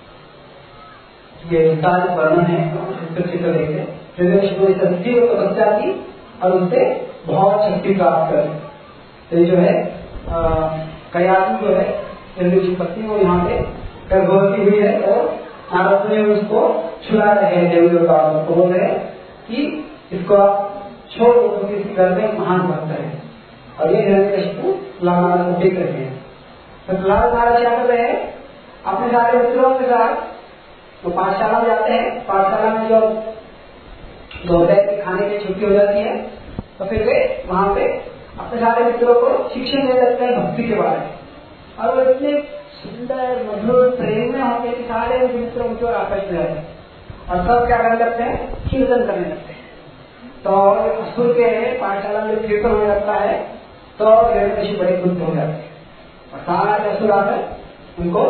ये विस्तार वर्णन है, चित्र देखते हैं। शक्ति और तपस्या की और उनसे बहुत शक्ति प्राप्त कर। तो ये जो है कई आदमी जो है की पत्नी को यहाँ पे गर्भवती हुई है और नारद ने उसको छुड़ा रहे हैं देवी देवता को, बोल रहे कि इसको आप छोड़ दो क्योंकि इसके घर में महान भक्त है। और ये हिरण्यकशिपु प्रहलाद को देख रहे हैं। तो प्रहलाद महाराज क्या कर रहे हैं, अपने सारे मित्रों के साथ तो पाठशाला में जाते हैं। पाठशाला में जो दोपहर के खाने की छुट्टी हो जाती है तो फिर वे वहां पे अपने सारे मित्रों को शिक्षण दे सकते हैं भक्ति के बारे में। और वो इतने सुंदर मधुर प्रेम में होते हैं कि सारे मित्रों की ओर आपस में रहते हैं और सब क्या करने लगते हैं, कीर्तन करने लगते हैं। तो असुर के पाठशाला में कीर्तन होने लगता है तो हिरण्यकशिपु बड़े खुश हो जाते हैं और सारे असुर आकर उनको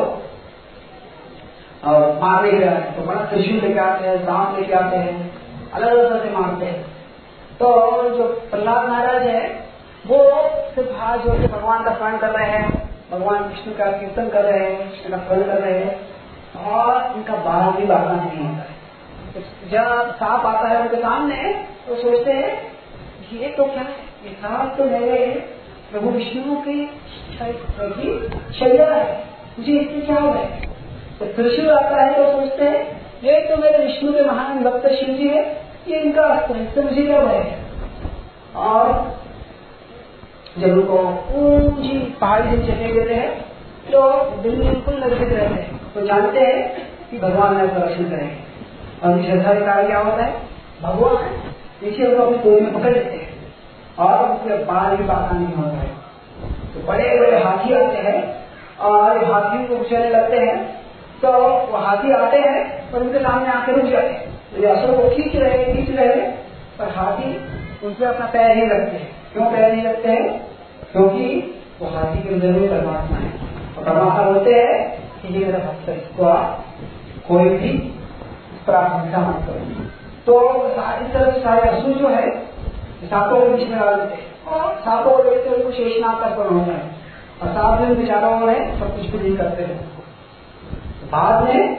और मारने के आते हैं। तो बड़ा त्रिशूल लेके आते हैं, दांत लेके आते हैं, अलग अलग से मारते हैं। तो जो प्रहलाद महाराज है वो सिर्फ हाथ जोड़ के भगवान का स्मरण कर रहे हैं, भगवान विष्णु का कीर्तन कर रहे हैं, कृष्ण का स्मरण कर रहे हैं और उनका बाल भी बाका नहीं होता है। तो जब सांप आता है उनके सामने तो सोचते हैं ये तो क्या है, ये सांप तो मेरे प्रभु विष्णु की शैया है, मुझे इससे क्या हो है। तो त्रिशूल आता है तो सोचते हैं ये तो मेरे विष्णु के महान भक्त शिव जी है, ये इनका अस्त्र है, इससे मुझे क्या है। और जब उनको ऊंची पहाड़ी से चले देते हैं तो दिल बिल्कुल लज्जित रहते हैं, तो जानते हैं कि भगवान ने दर्शन करेंगे। और श्रद्धा के कारण क्या होता है, भगवान पीछे उनको अपनी गोद में पकड़ लेते हैं और उनके बाल भी बाका नहीं होता है। तो बड़े बड़े हाथी आते हैं और हाथियों को उछलने लगते हैं। तो वो हाथी आते हैं और उनके सामने आके रुक जाते हैं। तो ये असुर को खींच रहे खींच रहे पर हाथी उन पर अपना पैर नहीं रखते हैं। क्यों पैर नहीं रखते हैं, क्योंकि वो हाथी के हृदय में परमात्मा है और परमात्मा बोलते हैं कि ये मेरा भक्त है, इसको आप कोई भी प्राथमिकता मत करो। तो इस तरह से सारे असुर जो है सांपों के बीच में डाल देते हैं और सांपों को देखते हुए उनको शेषनाग का स्मरण होता है और साथ में विचारों में सब कुछ भी करते हैं। बाद में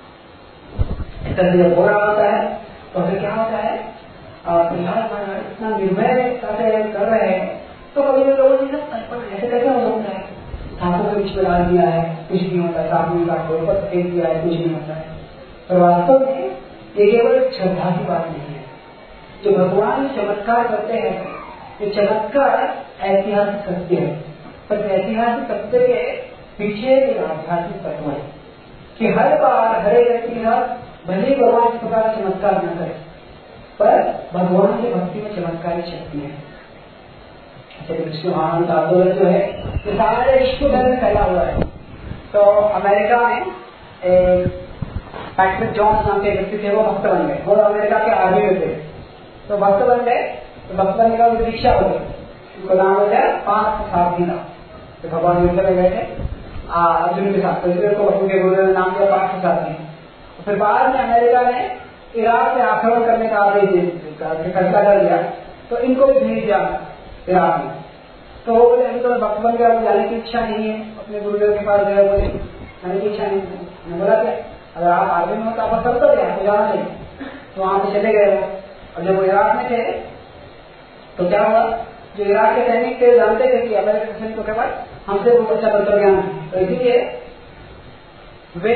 जब हो रहा होता है तो फिर क्या होता है, इतना निर्भयता से कर रहे हैं तो कभी भी लोगों ने ऐसे कैसे हो सकता है, सांपों के बीच में डाल दिया है कुछ नहीं होता है, सांप ने काट फेंक दिया है कुछ नहीं होता है। पर वास्तव में ये केवल श्रद्धा की बात नहीं है। जो भगवान चमत्कार करते हैं, ये चमत्कार ऐतिहासिक सत्य है, पर ऐतिहासिक सत्य के पीछे एक आध्यात्मिक तत्व है कि हर बार हर एक व्यक्ति का भले भगवान इस प्रकार चमत्कार न करे, पर भगवान की भक्ति में चमत्कारी शक्ति है। विश्व महान आंदोलन जो है ये सारे विश्व भर में फैला हुआ है। तो अमेरिका में पैट्रिक जॉन्स नाम के व्यक्ति थे, वो भक्त बन गए, वो अमेरिका के आर्मी में थे। तो भक्त बन गए, तो भक्त बनने का उनकी दीक्षा हो गई, उनको नाम हो गया पार्थ सारथी का। तो भगवान युद्ध में गए थे अर्जुन के साथ, तो इसलिए उनको उनके गुरु ने नाम दिया पार्थ सारथी। फिर बाद में अमेरिका ने इराक में आक्रमण करने का आदेश फैसला कर दिया, तो इनको भी भेज दिया इराक में। तो वो बोले हमको भक्त बन गया, जाने की इच्छा नहीं है, अपने गुरुदेव के पास गए, बोले जाने की इच्छा नहीं है। मैं बोला क्या, अगर आप आर्मी में हो तो आप सब कर दिया, आपको जाना चाहिए। तो वहां पे चले गए। और जब वो इराक में थे तो क्या हुआ, जो इराक के सैनिक थे जानते थे कि अमेरिका के सैनिकों के पास हमसे बहुत अच्छा कर्तव्य है, तो इसीलिए वे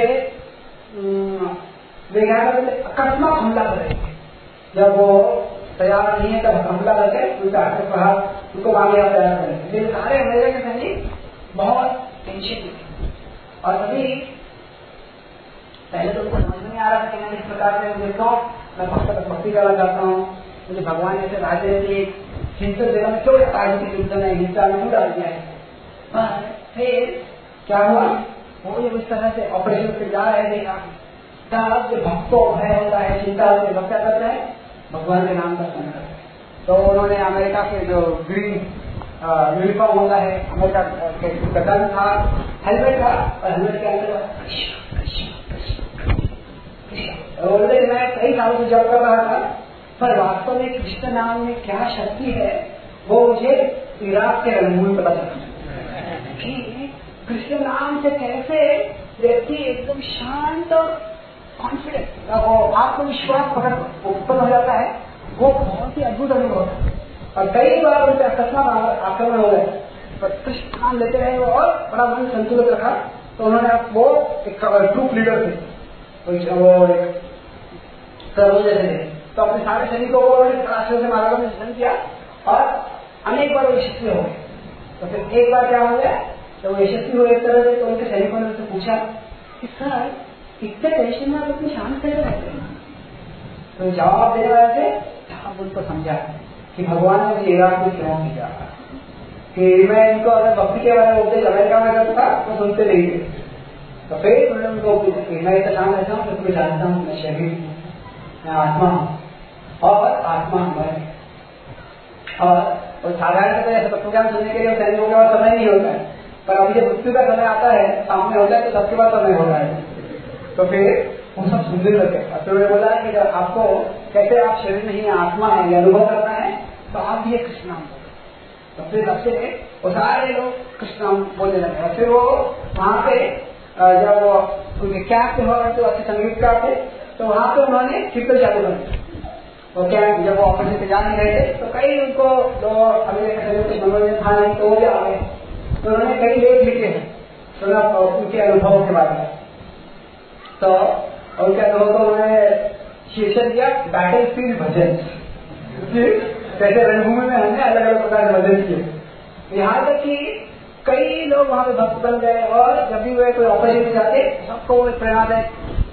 वे क्या करते, अकस्मात हमला करेंगे। जब वो तैयार नहीं है तब हमला करके उनका हाथ कहा उनको मांगे आप तैयार करें। इसलिए सारे अमेरिका के सैनिक बहुत टेंशन में थे। और अभी पहले तो उनको समझ नहीं आ रहा था कि मैं इस प्रकार से देखता हूँ, मैं भक्त भक्ति करना चाहता हूँ, मुझे भगवान ऐसे राजनीतिक हिंसक जगह में क्यों राजनीतिक युद्ध में हिंसा में क्यों डाल दिया है। फिर क्या हुआ, वो जब इस तरह से ऑपरेशन से जा रहे देखा, तब जो भक्तों भय होता है, चिंता होती है, भक्त क्या करते हैं, भगवान के नाम का स्मरण करते हैं। तो उन्होंने अमेरिका के जो ग्रीन यूनिफॉर्म होता है, अमेरिका के गन था, हेलमेट था, और हेलमेट के अंदर बोलते मैं कई सालों से जब कर रहा था, पर वास्तव में कृष्ण नाम में क्या शक्ति है वो मुझे इराक के रणभूमि पता चला कि कृष्ण नाम से कैसे व्यक्ति एकदम शांत और कॉन्फिडेंट, वो आत्मविश्वास पकड़ उत्पन्न हो जाता है, वो बहुत ही अद्भुत अनुभव है। और कई बार उनके अकस्मात आक्रमण हो गए, पर कृष्ण नाम लेते रहे और बड़ा मन संतुलित रखा। तो उन्होंने वो एक ट्रूप लीडर थे, वो एक जैसे थे, तो अपने सारे सैनिकों को राष्ट्र से मार्गदर्शन किया और अनेक बार वो यशस्वी हो गए। तो फिर एक बार क्या हो गया, तो वो यशस्वी हुए एक तरह से, तो उनके सैनिकों ने उनसे पूछा कि सर इतने टेंशन में आप इतनी शांत कैसे रहते हैं। तो जवाब देने वाले थे, जवाब उनको समझा कि भगवान ने मुझे इराक में क्यों किया, कि मैं इनको अगर भक्ति के बारे में उपदेश अमेरिका में करता था तो सुनते नहीं थे। तो फिर उन्होंने उनको मैं इतना शांत रहता हूँ, मैं जानता हूँ मैं शरीर हूँ, मैं आत्मा हूँ और आत्मा हमारे। और साधारण तत्वज्ञान सुनने के लिए सैनिकों के पास समय नहीं होता है, पर अभी जब मृत्यु का समय आता है सामने होता है तो सबके पास समय होता है। तो फिर वो सब सुनने लगे। फिर उन्होंने बोला कि जब आपको कैसे आप शरीर नहीं है आत्मा है ये अनुभव करना है तो आप भी कृष्ण नाम बोलो। तो फिर तब से वो सारे लोग कृष्ण नाम बोलने लगे। और फिर वो वहाँ पे जब वो उनके कैंप में हो रहे थे, अच्छे संगीतकार थे, तो वहाँ पे उन्होंने कीर्तन चालू कर दिया। वो क्या जब वो ऑपरेशन से जा नहीं रहे थे तो कई उनको जो अभी मनोरंजन था नहीं तो वो भी आ गए। तो उन्होंने कई लेख लिखे हैं सुना उनके अनुभव के बारे में। तो उनके अनुभव को उन्होंने शीर्षक दिया बैटल फील्ड भजन। कैसे रणभूमि में हमने अलग अलग प्रकार के भजन किए, यहाँ तक कि कई लोग वहाँ पे भक्त बन गए। और जब भी वे कोई ऑपरेशन जाते सबको प्रेरणादायक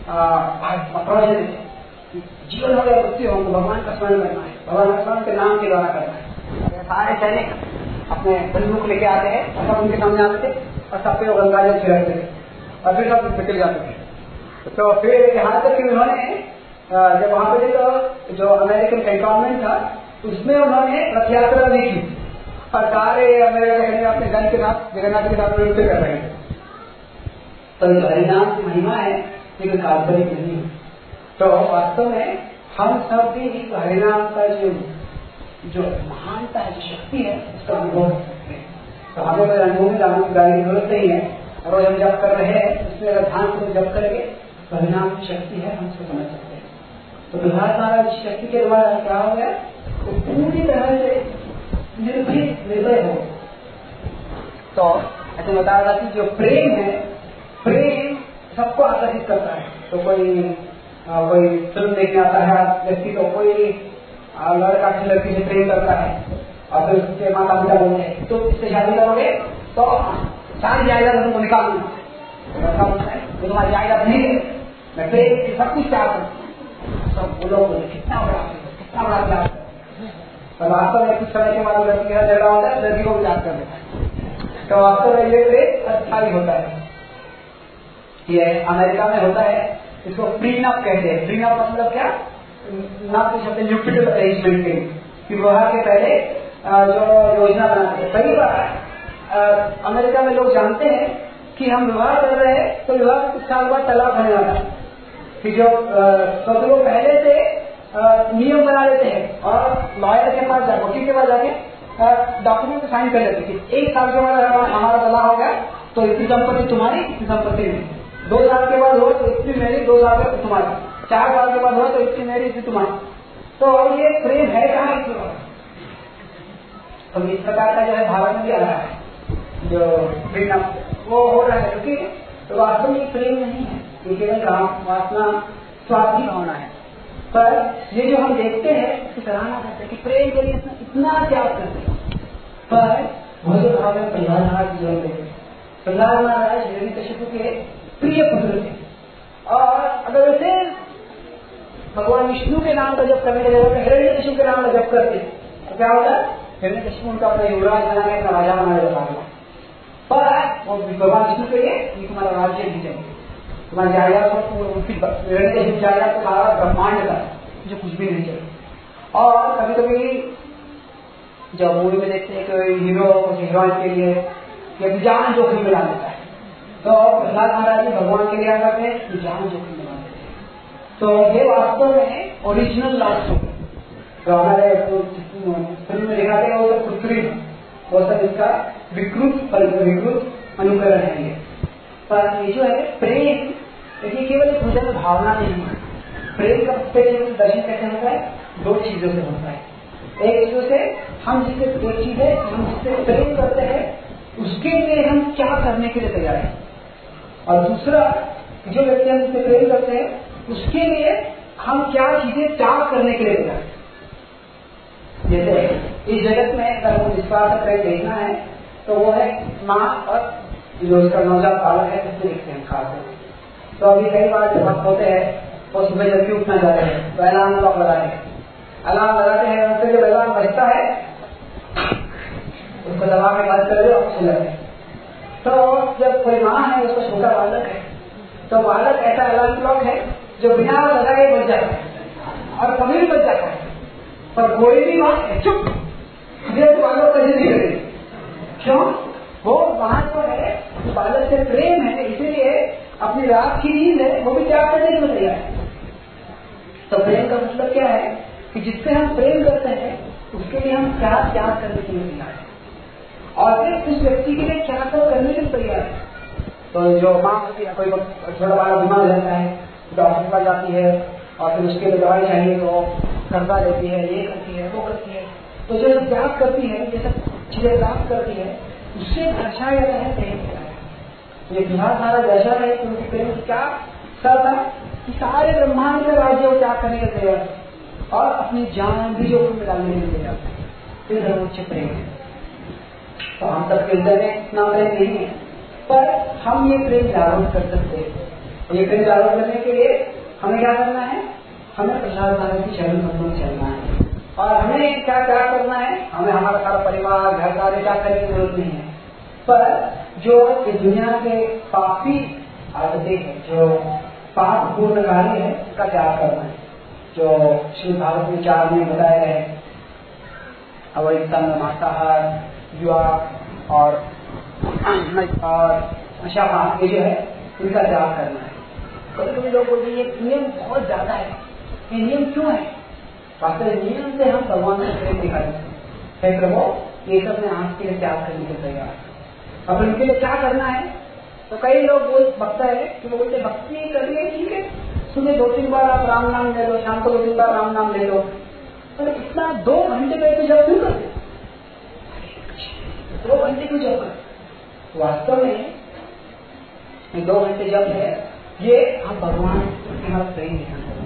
जीवन हो गया मृत्यु हो तो भगवान का स्मरण करना है, भगवान का स्मरण के नाम के द्वारा करना है। सारे सैनिक अपने बंदूक लेके आते हैं और सब उनके सामने आते थे और सब पे वो गंगाजल छिड़कते थे और फिर सब निकल जाते थे। तो फिर यहाँ तक कि उन्होंने जब वहाँ पे तो जो अमेरिकन कैंटोनमेंट था उसमें उन्होंने रथ यात्रा भी की और सारे अमेरिका अपने गन के साथ जगन्नाथ के साथ नृत्य कर रहे हैं। तो जो हरिनाम की महिमा है ये काल्पनिक नहीं है। तो वास्तव में हम सब भी हरिनाम का जो जो महानता है, जो शक्ति है उसका अनुभव कर सकते हैं। तो हमें कोई अनुभव में जाने की जरूरत नहीं है। और हम जब कर रहे हैं उसमें अगर ध्यान को जब करेंगे तो हरिनाम की शक्ति है, हम उसको समझ सकते हैं। तो प्रहलाद महाराज शक्ति के द्वारा क्या हो गया, तो पूरी तरह से निर्भीक निर्भय हो। तो ऐसे बता रहा था कि जो प्रेम है, प्रेम सबको आकर्षित करता है। तो कोई कोई फिल्म देखने आता है व्यक्ति, तो कोई लड़का किसी लड़की से प्रेम करता है और फिर उसके माता पिता बोलते हैं तो इससे शादी करोगे तो सारी जायदाद तुमको निकाल दूंगा। लड़का बोलता है तो तुम्हारी जायदाद नहीं है, मैं प्रेम सब कुछ चाहता हूँ। सब बोलो बोले कितना बड़ा कितना बड़ा प्यार। तो वास्तव में कुछ समय के बाद लड़की का झगड़ा होता है, लड़की को भी याद कर देता है। तो वास्तव में ये प्रेम अस्थायी होता है। ये अमेरिका में होता है, इसको प्रीनअप कहते हैं। प्रीनअप मतलब क्या, ना तो शब्द न्यूक्लियर अरेंजमेंट के कि विवाह के पहले जो योजना बनाते हैं। कई बार अमेरिका में लोग जानते हैं कि हम विवाह कर रहे हैं तो विवाह कुछ साल बाद तलाक होने वाला है, कि जो तो लोग पहले से नियम बना लेते हैं और लॉयर के पास जाकर वकील के पास जाके डॉक्यूमेंट साइन कर लेते हैं कि एक साल के बाद हमारा तलाक हो गया तो इतनी संपत्ति तुम्हारी, इतनी संपत्ति नहीं। दो साल के बाद हो तो इतनी मेरी, दो साल के बाद तुम्हारी, चार साल के बाद हो तो इतनी मेरी, इतनी तुम्हारी। तो और ये प्रेम है कहाँ इसके बाद? तो इस प्रकार का जो है भारत में भी आ रहा है जो प्रेम वो हो रहा है, क्योंकि तो वास्तव में प्रेम नहीं है, ये केवल काम वासना स्वार्थी होना है। पर ये जो हम देखते हैं उसकी सराहना करते हैं कि प्रेम के लिए इतना त्याग करते हैं। पर भोजन भाव में प्रहलाद महाराज जीवन देते हैं। प्रहलाद महाराज हिरण्यकशिपु के प्रिय पुत्र थे, और अगर वैसे भगवान विष्णु के नाम का जप करने के लिए हिरण्यकशिपु के नाम का जप करते तो क्या होता है, हिरण्यकशिपु उनका अपना युवराज बना के अपना राजा बना देता है। पर वो भगवान विष्णु के लिए ये तुम्हारा राज्य नहीं चाहिए, तुम्हारी जायदाद उनकी हिरण्यकशिपु जायदाद तो सारा ब्रह्मांड का जो कुछ भी नहीं चाहिए। और कभी कभी जब मूवी में देखते हैं कि हीरो हीरोइन के लिए जान जोखिम में डाल देता है, तो प्रहलाद महाराज जी भगवान के लिए क्या करते हैं, जान जोखिम में डाल देते हैं। तो ये वास्तव में ओरिजिनल लव स्टोरी तो हमारे फिल्म में दिखाते हैं वो सब कृत्रिम, वो सब इसका विकृत विकृत अनुकरण है ये। पर ये जो है प्रेम, ये केवल एक हृदय में भावना नहीं है। प्रेम का प्रत्यक्ष दर्शन कैसे होता है, दो चीजों से होता है। एक चीजों से हम जिससे एक चीज है हम जिससे प्रेम करते हैं उसके लिए हम क्या करने के लिए तैयार हैं, और दूसरा जो व्यक्ति हम जिससे प्रेम करते हैं उसके लिए हम क्या चीजें त्याग करने के लिए तैयार हैं। जैसे इस जगत में अगर हम निस्वार्थ प्रेम देखना है तो वो है माँ और जो उसका नवजात बालक है उसको देखते हैं खास। तो अभी कई बार जब वक्त होते हैं वो सुबह जल्दी उठना जा रहे हैं तो अलार्म क्लॉक लगाते हैं, अलार्म लगाते हैं उससे जब अलार्म बजता है उसको दबा के बात कर दो और सुन लेते। तो जब कोई माँ है उसका छोटा बालक है तो बालक ऐसा अलार्म क्लॉक है जो बिना लगाए बज जाता है और कभी भी बज जाता है, पर कोई भी माँ चुप बालक कभी नहीं करेगी। क्यों? वो वहां जो है बालक से प्रेम है, इसीलिए अपनी रात की नींद है वो भी त्याग करने के लिए तैयार है। तो प्रेम का मतलब क्या है कि जिससे हम प्रेम करते हैं उसके लिए हम क्या त्याग करने के लिए तैयार है, और फिर उस व्यक्ति के लिए क्या सब करने के लिए तैयार है। तो जो माँ होती है, कोई छोटा बालक बीमार रहता है डॉक्टर के पास जाती है और फिर उसके लिए दवाई चाहिए तो कर्जा लेती है, ये करती है वो करती है। तो जो त्याग करती है, ये सब चीजें प्राप्त करती है, उससे दर्शाया जाता है प्रेम क्या है। ये बिहार सारा दर्शा है क्योंकि प्रेम क्या सब है कि सारे ब्रह्मांड के राज्य को त्याग करने के तैयार और अपनी जान भी जोखिम में डालने के तैयार है। फिर सर्वोच्च प्रेम है। तो हम सबके हृदय में इतना प्रेम नहीं है, पर हम ये प्रेम जागरूक कर सकते हैं। ये प्रेम जागरूक करने के लिए हमें क्या करना है, हमें प्रसाद महाराज की चरण कमलों में चलना है। और हमें क्या क्या करना है, हमें हमारा सारा परिवार घर का क्या करने की जरूरत नहीं है, पर जो इस दुनिया के पापी आदतें हैं, जो पाप पूर्ण कार्य है, उसका त्याग करना है। जो श्री भागवत में चार में बताए गए अवैतन मांसाहार युवा और नशापान, ये जो है इनका त्याग करना है। कभी कभी लोग बोलते हैं ये नियम बहुत ज्यादा है, ये नियम क्यों है? वास्तव नियम से हम भगवान को प्रेम दिखाते हैं। प्रभु ये सब में आपके लिए त्याग करने के तैयार है। अब इनके लिए क्या करना है? तो कई लोग बोल भक्ता है कि वो बोलते भक्ति करनी है, ठीक है, सुबह दो तीन बार आप राम नाम ले लो, शाम को दो तीन बार राम नाम ले लो, पर इतना दो घंटे बैठ के जब क्यों करते, दो घंटे क्यों जब करते? वास्तव में दो घंटे जब है ये हम भगवान के साथ प्रेम दिखाते हैं।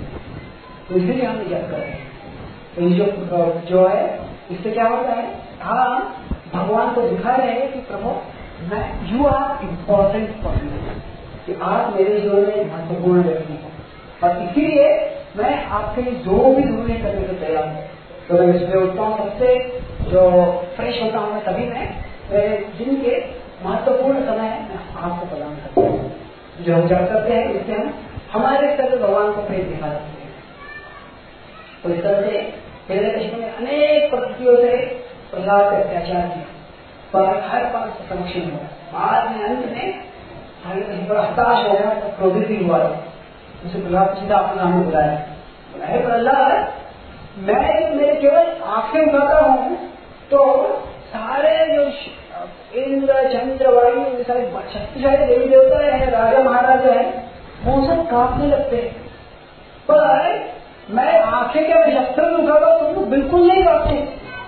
तो इसलिए हम जप कर रहे हैं। तो ये जो जो है इससे क्या होता है, हाँ भगवान को दिखा रहे हैं कि प्रभु मैं you are important for me, कि आप मेरे जीवन में महत्वपूर्ण व्यक्ति हैं और इसीलिए मैं आपके लिए जो भी दूरी करने को तैयार हूँ। तो मैं इसलिए उठता हूँ, सबसे जो फ्रेश होता हूँ मैं तभी मैं दिन के महत्वपूर्ण समय मैं आपको प्रदान करता हूँ। जो हम जब करते हैं इससे हम हमारे स्तर पर भगवान को प्रेम दिखा सकते हैं। तो इस तरह से हिरण्यकशिपु ने अनेक पद्धतियों से प्रहलाद पे अत्याचार किया, पर हर बार संरक्षण हुआ। बाद में अंत में हिरण्यकशिपु बड़ा हताश हो गया, तो क्रोधित भी हुआ। उसे प्रहलाद को सीधा अपने सामने बुलाया, बोला प्रहलाद मैं मेरे केवल आंखें उठाता हूँ तो सारे जो इंद्र चंद्र वायु सारे शक्तिशाली देवी देवता है, राजा महाराजा है, वो सब कांपने लगते हैं, पर मैं आंखें क्या मैं शस्त्र में उठाता हूँ तुम बिल्कुल नहीं कांपते।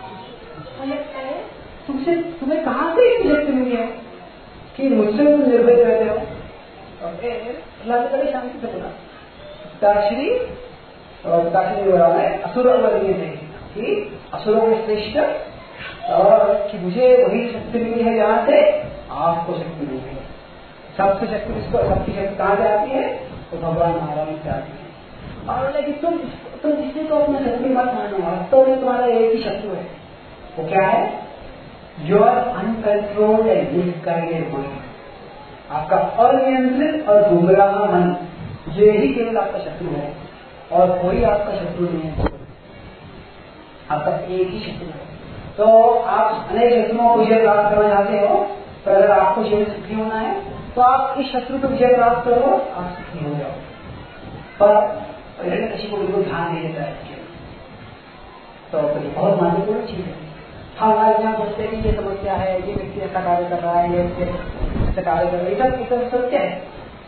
तुमसे तुम्हें कहाँ से ये शक्ति मिली है कि मुझसे तुम निर्भय रहते हो? और फिर कभी शांति से बोला पिताश्री और पिताश्री बोला है असुरों वर्गीय नहीं कि असुरों में श्रेष्ठ, और कि मुझे वही शक्ति मिली है जहाँ से आपको शक्ति मिली है। सबसे शक्ति इसको सबकी शक्ति कहाँ से आती है? तो भगवान नारायण से आती है। और बोले कि तुम तुम किसी को अपना शक्ति मत मानो, वास्तव में तुम्हारा एक ही शत्रु है। वो क्या है? Your uncontrolled and misguided mind, आपका अनियंत्रित और गुमराह मन, ये ही केवल आपका शत्रु है और कोई आपका शत्रु नहीं है, आपका एक ही शत्रु है। तो आप अनेक शत्रुओं को विजय प्राप्त करना चाहते हो, तो अगर आपको जीवन में सुखी होना है तो आप इस शत्रु को विजय प्राप्त करो, आप सुखी हो जाओ। पर हिरण्यकशिपु को बिल्कुल ध्यान नहीं देता है, तो बहुत महत्वपूर्ण चीज है। हम हमारे यहाँ सोचते हैं कि ये समस्या है, ये व्यक्ति ऐसा कार्य कर रहा है, ये व्यक्ति ऐसा कार्य कर रहा है, ये सब सब सत्य है,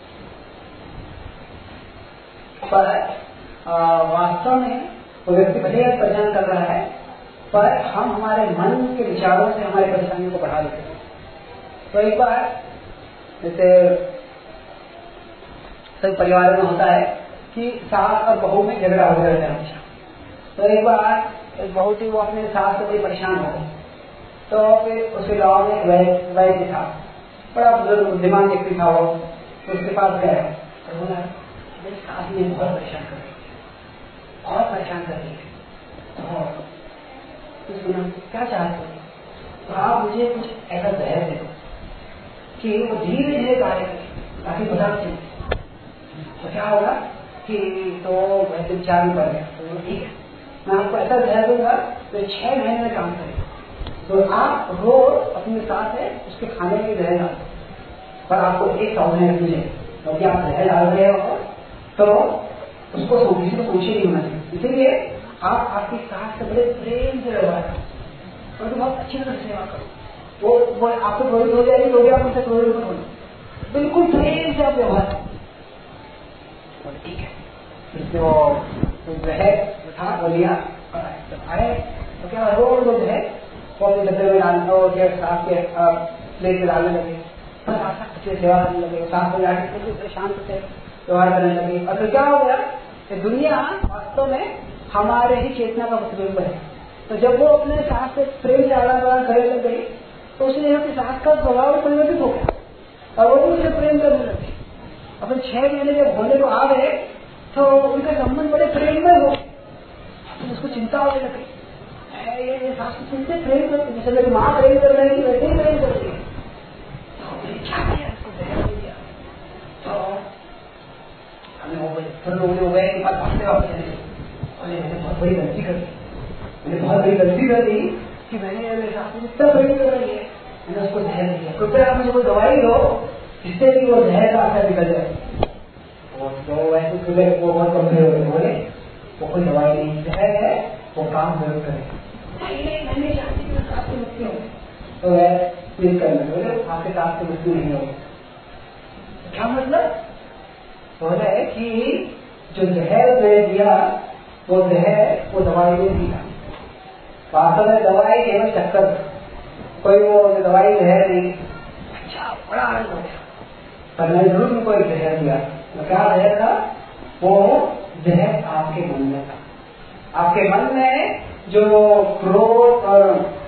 पर वास्तव में वो व्यक्ति भले ही परेशान कर रहा है, पर हम हमारे मन के विचारों से हमारी परेशानियों को बढ़ा देते हैं। तो एक बार जैसे सभी परिवार में होता है कि सास और बहू में झगड़ा हो जाता है हमेशा। तो एक बार एक बहू थी, वो अपने सास से बड़ी परेशान हो गई, तो फिर उसके गाँव में वह वैद्य था, बड़ा बुद्धिमान व्यक्ति था वो, तो उसके पास गया तो बोला मेरी सास ने बहुत परेशान कर रही है, बहुत परेशान कर रही है, तो सुना क्या चाहते हो? तो आप मुझे कुछ ऐसा जहर दे दो कि वो धीरे धीरे कार्य करे ताकि पता चले। तो क्या होगा कि तो वैसे विचार में पड़ गया, तो ठीक है मैं आपको ऐसा जहर दूंगा तो छह महीने में काम करेगा। तो आप रोज अपने साथ है उसके खाने में जहर डाल, पर आपको एक सावधानी रखनी है, क्योंकि आप जहर डाल रहे हो तो उसको किसी को संशय नहीं होना चाहिए। इसीलिए आप आपकी सास से बड़े प्रेम से व्यवहार करो और बहुत अच्छी तरह से सेवा करो। वो वो आपको क्रोधित हो जाएगी तो आप उनसे क्रोधित मत होना, बिल्कुल प्रेम से आप व्यवहार करो। ठीक है, फिर वो जहर था वो लिया और जब आए तो क्या रोज रोज है वो अपने डब्बे में डालना और सास के प्लेट में डालने लगे, अच्छे सेवा करने लगे, सास में जाकर शांत से व्यवहार करने लगे। और फिर क्या हो गया कि दुनिया वास्तव में हमारे ही चेतना का प्रतिबिंब है। तो जब वो अपने सास से प्रेम से आदान प्रदान करने लग गई तो उसने अपनी सास का स्वभाव परिवर्तित हो गया और वो भी उसे प्रेम करने लगी। और फिर छह महीने जब होने को आ गए तो उनका संबंध बड़े प्रेम में हो, उसको चिंता होने लगी, ये ये सास को चिंता प्रेम करती, जैसे मेरी माँ प्रेम कर रही थी वैसे ही प्रेम करती है। क्या किया इसको जहर दे दिया। तो हमें हो गए, फिर लोग हो गए कि बात भागते वापस चले गए, मैंने बहुत बड़ी गलती कर दी, मैंने बहुत बड़ी गलती कर दी कि मैंने मेरे साथ में इतना प्रेम कर रही है, मैंने उसको जहर दिया। कृपया आप मुझे कोई दवाई दो जिससे कि वो जहर का असर निकल जाए। तो वैसे सुबह वो बहुत कमजोर हो गए, बोले वो कोई दवाई नहीं, जहर है वो काम जरूर करेगा। मैंने चाहती कि मैं साथ से मुक्ति हूँ, तो वह प्लीज करने बोले आपके साथ से मुक्ति नहीं होगी। क्या मतलब? बोला है कि जो जहर मैंने दिया वो जहर वो दवाई ने दिया, वास्तव में दवाई केवल चक्कर, कोई वो दवाई जहर नहीं। अच्छा बड़ा आनंद हो गया, पर मैंने जरूर उनको एक जहर दिया। तो क्या जहर था? वो जहर आपके मन में था। आपके मन में जो क्रोध और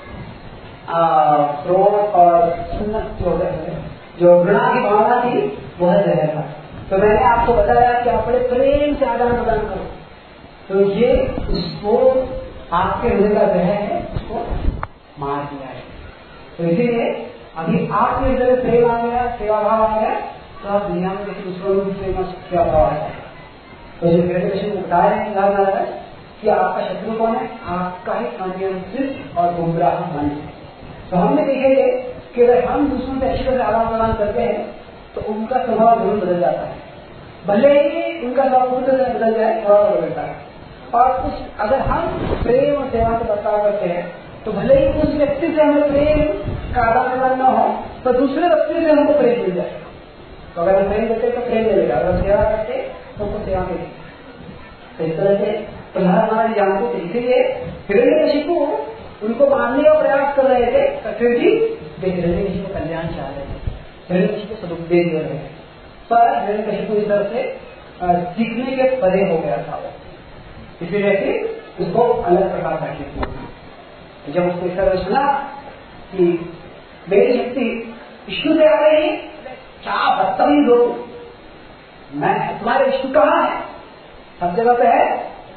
क्रोध और सुन्नत जो जो घृणा की भावना थी वह जहर था। तो मैंने आपको बताया कि आप बड़े प्रेम से आदान प्रदान करो, तो ये उसको आपके हृदय का जहर है, उसको मार दिया है। तो इसीलिए अभी आपके हृदय में प्रेम आ गया, सेवा भाव आ गया, तो आप दुनिया में किसी दूसरों को प्रेम और सेवा भाव आ जाए। तो जो हिरण्यकशिपु को बता रहे हैं कि आपका शत्रु कौन है? आपका ही अनियंत्रित और गुमराह मन है। तो हमने देखेंगे कि अगर हम दूसरों से अच्छी तरह आदान प्रदान करते हैं तो उनका स्वभाव जरूर बदल जाता है, भले ही उनका स्वभाव पूरी तरह बदल जाए, स्वभाव बदलता है। और उस अगर हम प्रेम और सेवा से बर्ताव करते हैं तो भले ही उस व्यक्ति से हमें प्रेम का आदान प्रदान न हो, तो दूसरे व्यक्ति से हमको प्रेम मिल जाएगा। तो अगर हम प्रेम देते तो प्रेम मिलेगा, अगर सेवा करते तो हमको सेवा मिलेगी। तो इस तरह से प्रहलाद महाराज जानते थे, इसीलिए हिरण्यकशिपु उनको मारने का प्रयास कर रहे थे, तो फिर भी वे हिरण्यकशिपु को कल्याण चाह रहे थे, हिरण्यकशिपु को सदुपदेश दे रहे थे। पर हिरण्यकशिपु इस तरह से सीखने के परे हो गया था वो, इसीलिए फिर उसको अलग प्रकार का किया। जब उसको इस तरह सुना कि मेरी शक्ति विष्णु से आ रही है, क्या बदतमीज हो, मैं तुम्हारे विष्णु कहाँ है? सब जगह पे है,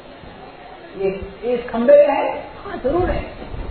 ये इस खंबे में है? हाँ जरूर है।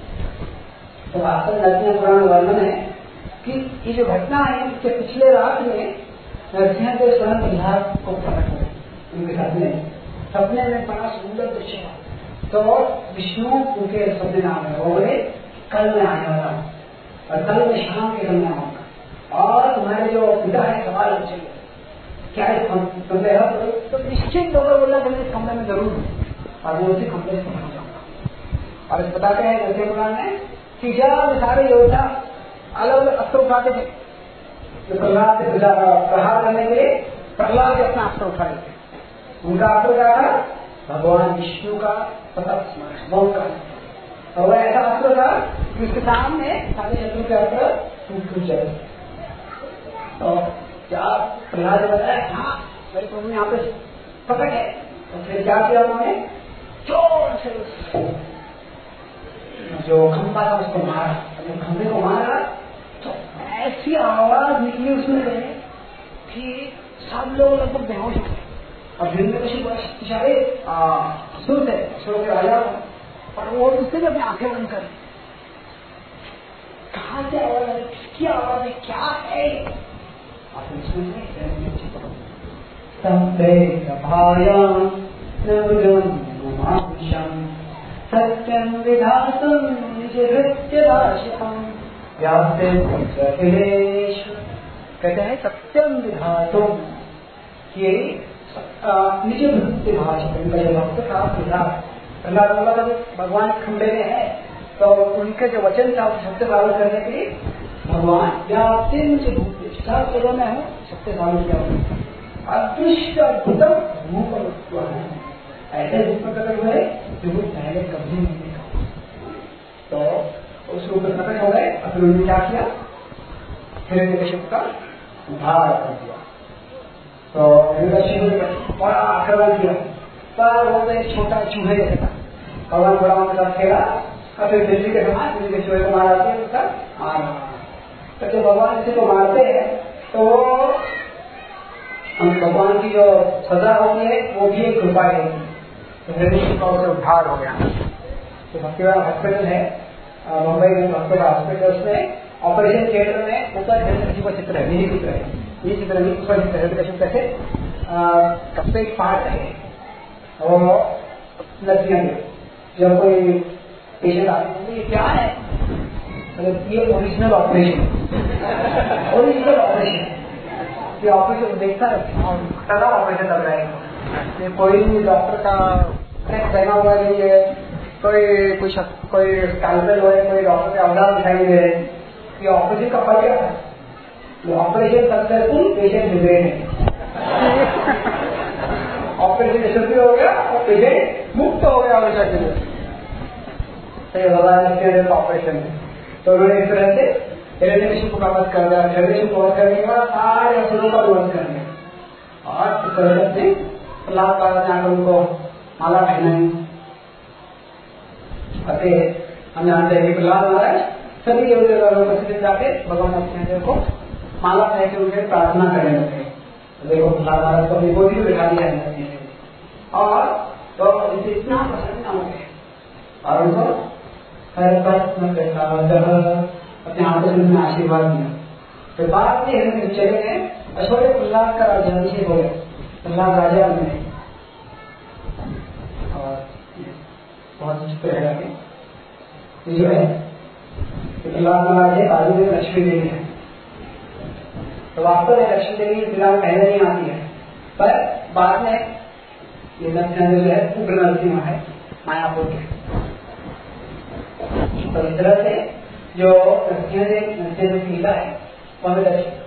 तो वास्तव में नरसिंह पुराण वर्णन है कि ये जो घटना है इसके पिछले रात में नरसिंह के स्वयं प्रहलाद को प्रकट हुए उनके सपने सपने में बड़ा सुंदर दृश्य है। तो विष्णु उनके सपने में आ गए, वो बोले कल मैं आने वाला हूँ और कल मैं शाम के समय आऊंगा और तुम्हारे जो पिता है सवाल पूछेंगे क्या इस कमरे है? तो निश्चित होकर बोलना कि इस कमरे में जरूर हूँ और वो उसी कमरे से पहुंच जाऊंगा। और इस बताते हैं नरसिंह पुराण में कि जब सारे योद्धा अलग अलग अस्त्र उठाते थे, तो प्रहलाद से प्रहार करने के लिए प्रहलाद अपना अस्त्र उठा लेते, उनका अस्त्र क्या था? भगवान विष्णु का प्रताप स्मरण का। और वह ऐसा अस्त्र था कि उसके सामने सारे शत्रु के अस्त्र टूट टूट जाए। तो जब प्रहलाद ने बताया हाँ मेरे प्रभु यहाँ पे प्रकट है, तो फिर क्या किया उन्होंने? जोर से जो खंबा था उसको मारा, जब खंबे को मारा तो ऐसी आवाज निकली उसमें कि सब लोग लगभग बेहोश हो गए। और हिरण्यकशिपु बड़ा शक्तिशाली असुर थे, असुरों के राजा, और वो उससे भी अपनी आंखें बंद कर, कहाँ से आवाज है, किसकी आवाज है, क्या है? सत्यं विधातुं निजभृत्यभाषितं व्याप्ते अखिलेषु। कहते हैं सत्यं विधातुं, ये निजभृत्यभाषितं भक्त था प्रहलाद। प्रहलाद मतलब भगवान खंबे में है, तो उनके जो वचन था उस सत्य पालन करने के लिए भगवान व्याप्ते निजभूते सब जगह में है, सत्य पालन किया। अदृश्य अद्भुतम रूप है, ऐसे रूप में प्रकट हुए जो वो पहले कभी नहीं देखा। तो उस रूप में प्रकट हो गए और फिर उन्होंने क्या किया? हिरण्यकशिपु का उद्धार कर दिया। तो हिरण्यकशिपु ने बड़ा आक्रमण किया, पर वो एक छोटा चूहे जैसा था, भगवान बड़ा उनका खेला और फिर दिल्ली के समान हिरण्यकशिपु को मारा उसका आ रहा। तो जब भगवान किसी को मारते हैं तो भगवान की जो सजा होती है वो भी एक कृपा है। तो हिरण्यकशिपु का उसे उद्धार हो गया। तो भक्तिवान हॉस्पिटल है मुंबई में, भक्तिवान हॉस्पिटल, उसमें ऑपरेशन थिएटर में ऊपर हिरण्यकशिपु का चित्र है, यही चित्र है, ये चित्र नहीं ऊपर हिरण्यकशिपु कैसे सबसे एक पार्ट है वो नदियां में। जब कोई पेशेंट आते हैं ये क्या है, मतलब ये ओरिजिनल ऑपरेशन ओरिजिनल ऑपरेशन ये ऑपरेशन देखता है तगड़ा ऑपरेशन लग रहा है। ये कोई भी डॉक्टर का पहना हुआ नहीं है, कोई कुछ कोई स्कैल्पेल हो, कोई डॉक्टर के अवदान दिखाई दे रहे हैं। ये ऑपरेशन का फल क्या है? ये ऑपरेशन सक्सेसफुल, पेशेंट लिबरेट है। ऑपरेशन यशस्वी हो गया और पेशेंट मुक्त हो गया हमेशा के लिए। भगवान ऑपरेशन है। तो उन्होंने इस तरह से हिरण्यकशिपु का वध कर दिया। हिरण्यकशिपु को वध करने के बाद सारे असुरों का वध कर दिया और इस तरह से प्रहलाद महाराज जाकर उनको माला पहनाई। हम जानते हैं कि प्रहलाद महाराज सभी देवताओं जाके भगवान नरसिंह को माला पहन के उनके प्रार्थना करने लगे। तो देखो प्रहलाद महाराज को अपनी गोदी में बिठा दिया है और तो इनसे इतना प्रसन्न हो गए और उनको अपने हाथों से उन्होंने आशीर्वाद दिया। तो बाद में चले गए अशोक प्रहलाद का राज्याभिषेक हो गया, प्रहलाद राजा बने और बहुत चित्र है जो है प्रहलाद महाराज है बाजू में लक्ष्मी देवी है। तो वास्तव में लक्ष्मी देवी फिलहाल पहले नहीं आती है, पर बाद में ये नरसिंह जो है उग्र नरसिंह है मायापुर के। तो इस तरह से जो नरसिंह नरसिंह की लीला है वह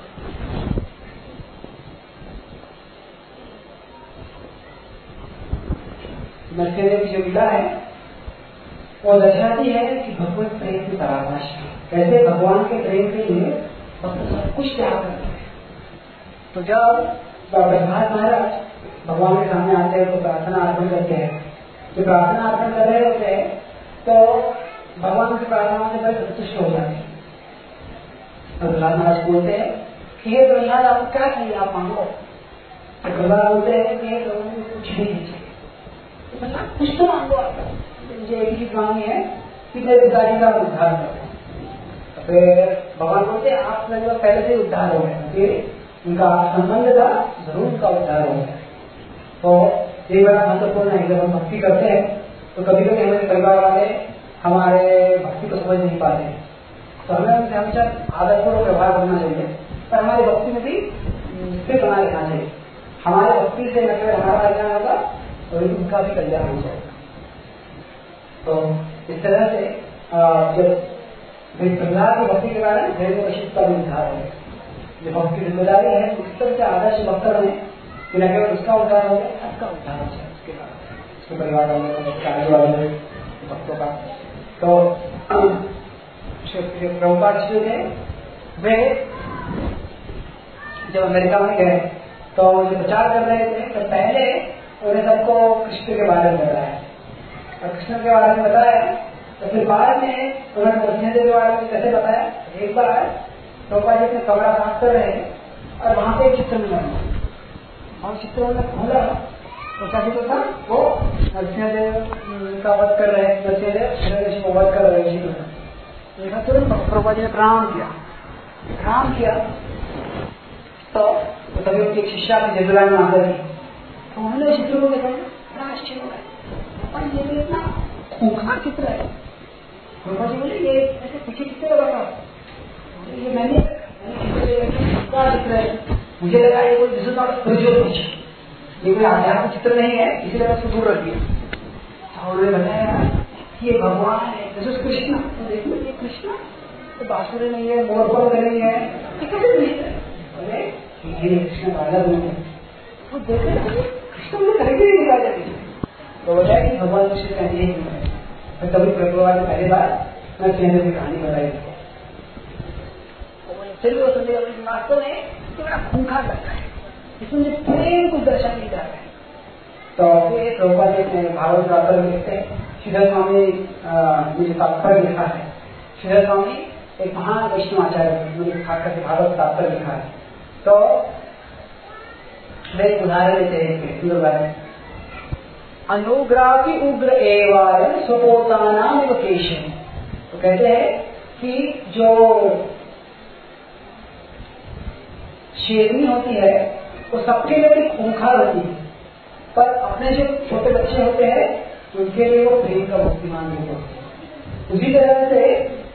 नरसिंह की जो लीला है वो दर्शाती है कि भगवत प्रेम की पराकाष्ठा, कैसे भगवान के प्रेम के लिए भक्त सब कुछ त्याग करते हैं। तो जब प्रहलाद महाराज भगवान के सामने आते हैं तो प्रार्थना अर्पण करते हैं। जो प्रार्थना अर्पण कर रहे होते हैं तो भगवान की प्रार्थना से बड़े संतुष्ट हो जाते हैं। प्रहलाद महाराज बोलते हैं कि हे प्रहलाद आप क्या चाहिए, आप मांगो। तो प्रहलाद बोलते हैं कि कुछ भी नहीं चाहिए, कुछ तो मांगो आप, मुझे एक चीज मांगनी है कि मेरे पिताजी का उद्धार करो। फिर भगवान बोलते हैं आप मेरे पहले से उद्धार हो गए, उनका संबंध था जरूर उनका उद्धार हो गया। तो ये बड़ा महत्वपूर्ण है। जब हम भक्ति करते हैं तो कभी कभी हमारे परिवार वाले हमारे भक्ति को समझ नहीं पाते हैं, तो हमें उनसे हमेशा आदरपूर्वक व्यवहार करना चाहिए, पर हमारी भक्ति में भी स्थिर बना रहना चाहिए। हमारे भक्ति से न केवल हमारा कल्याण होगा और उनका भी कल्याण हो जाएगा। तो इस तरह से जब प्रहलाद की भक्ति के कारण हिरण्यकशिपु का भी उद्धार हो, जो भक्ति की जिम्मेदारी है उस तरह से आदर्श भक्त बने कि न केवल उसका उद्धार हो गया, सबका उद्धार हो जाए, उसके बाद उसके परिवार वाले आगे वाले भक्तों का। तो प्रभुपाद जी थे वे जब अमेरिका में गए तो जो प्रचार कर रहे थे तो पहले उन्हें सबको कृष्ण के बारे में बताया और कृष्ण के बारे में बताया। तो फिर बाद में उन्होंने नरसिंह देव के बारे में कैसे बताया। एक बार प्रभुपाद जी अपने कमरा साफ कर रहे और वहां पे एक चित्र मिला और चित्र में खोला तो क्या चित्र था, वो नरसिंह देव का वध कर रहे, नरसिंह देव हिरण्यकशिपु को वध कर रहे चित्र। देखा तुरंत प्रभुपाद जी ने प्रणाम किया प्रणाम किया तो तभी उनकी एक शिष्या की जजुरानी माता थी, तो उन्होंने चित्र को देखा, बड़ा आश्चर्य हो गया, ये इतना खूंखार चित्र है। प्रभुपाद जी बोले ये ऐसे पीछे चित्र लगा, ये मैंने क्या चित्र है, मुझे लगा ये कोई this is not spiritual picture, ये कोई आध्यात्मिक चित्र नहीं है, इसलिए उसको दूर रख दिया। तो उन्होंने बताया ये भगवान है, दिस इज कृष्ण। देखो ये कृष्ण तो बांसुरी नहीं है, मोरपंख नहीं है, ये कैसे कृष्ण है? बोले ये कृष्ण राजा बने तो देखे कृष्ण मुझे खरीदे ही नहीं राजा कृष्ण। तो बोला कि भगवान कृष्ण का यही है। फिर कभी प्रभुपाद ने पहली बार मैं कहने की कहानी बताई थी। चलिए वो समझे वास्तव में ये बड़ा खूंखार लगता है, इसमें प्रेम को दर्शा नहीं जा रहा है। तो ये प्रभुपाद ने भागवत प्राप्त में लिखते हैं, श्रीधर स्वामी ने तात्पर्य लिखा है। श्रीधर स्वामी एक महान वैष्णव आचार्य खाकर के भागवत तात्पर्य लिखा है। तो वे उदाहरण लेते हैं सुंदर बारे अनुग्राही उग्र एवं स्वपोताना केशव। तो कहते हैं कि जो शेरनी होती है वो सबके लिए खूंखार होती है, पर अपने जो छोटे बच्चे होते हैं उनके लिए वो प्रेम का मुक्तिमान रूप होते हैं। उसी तरह से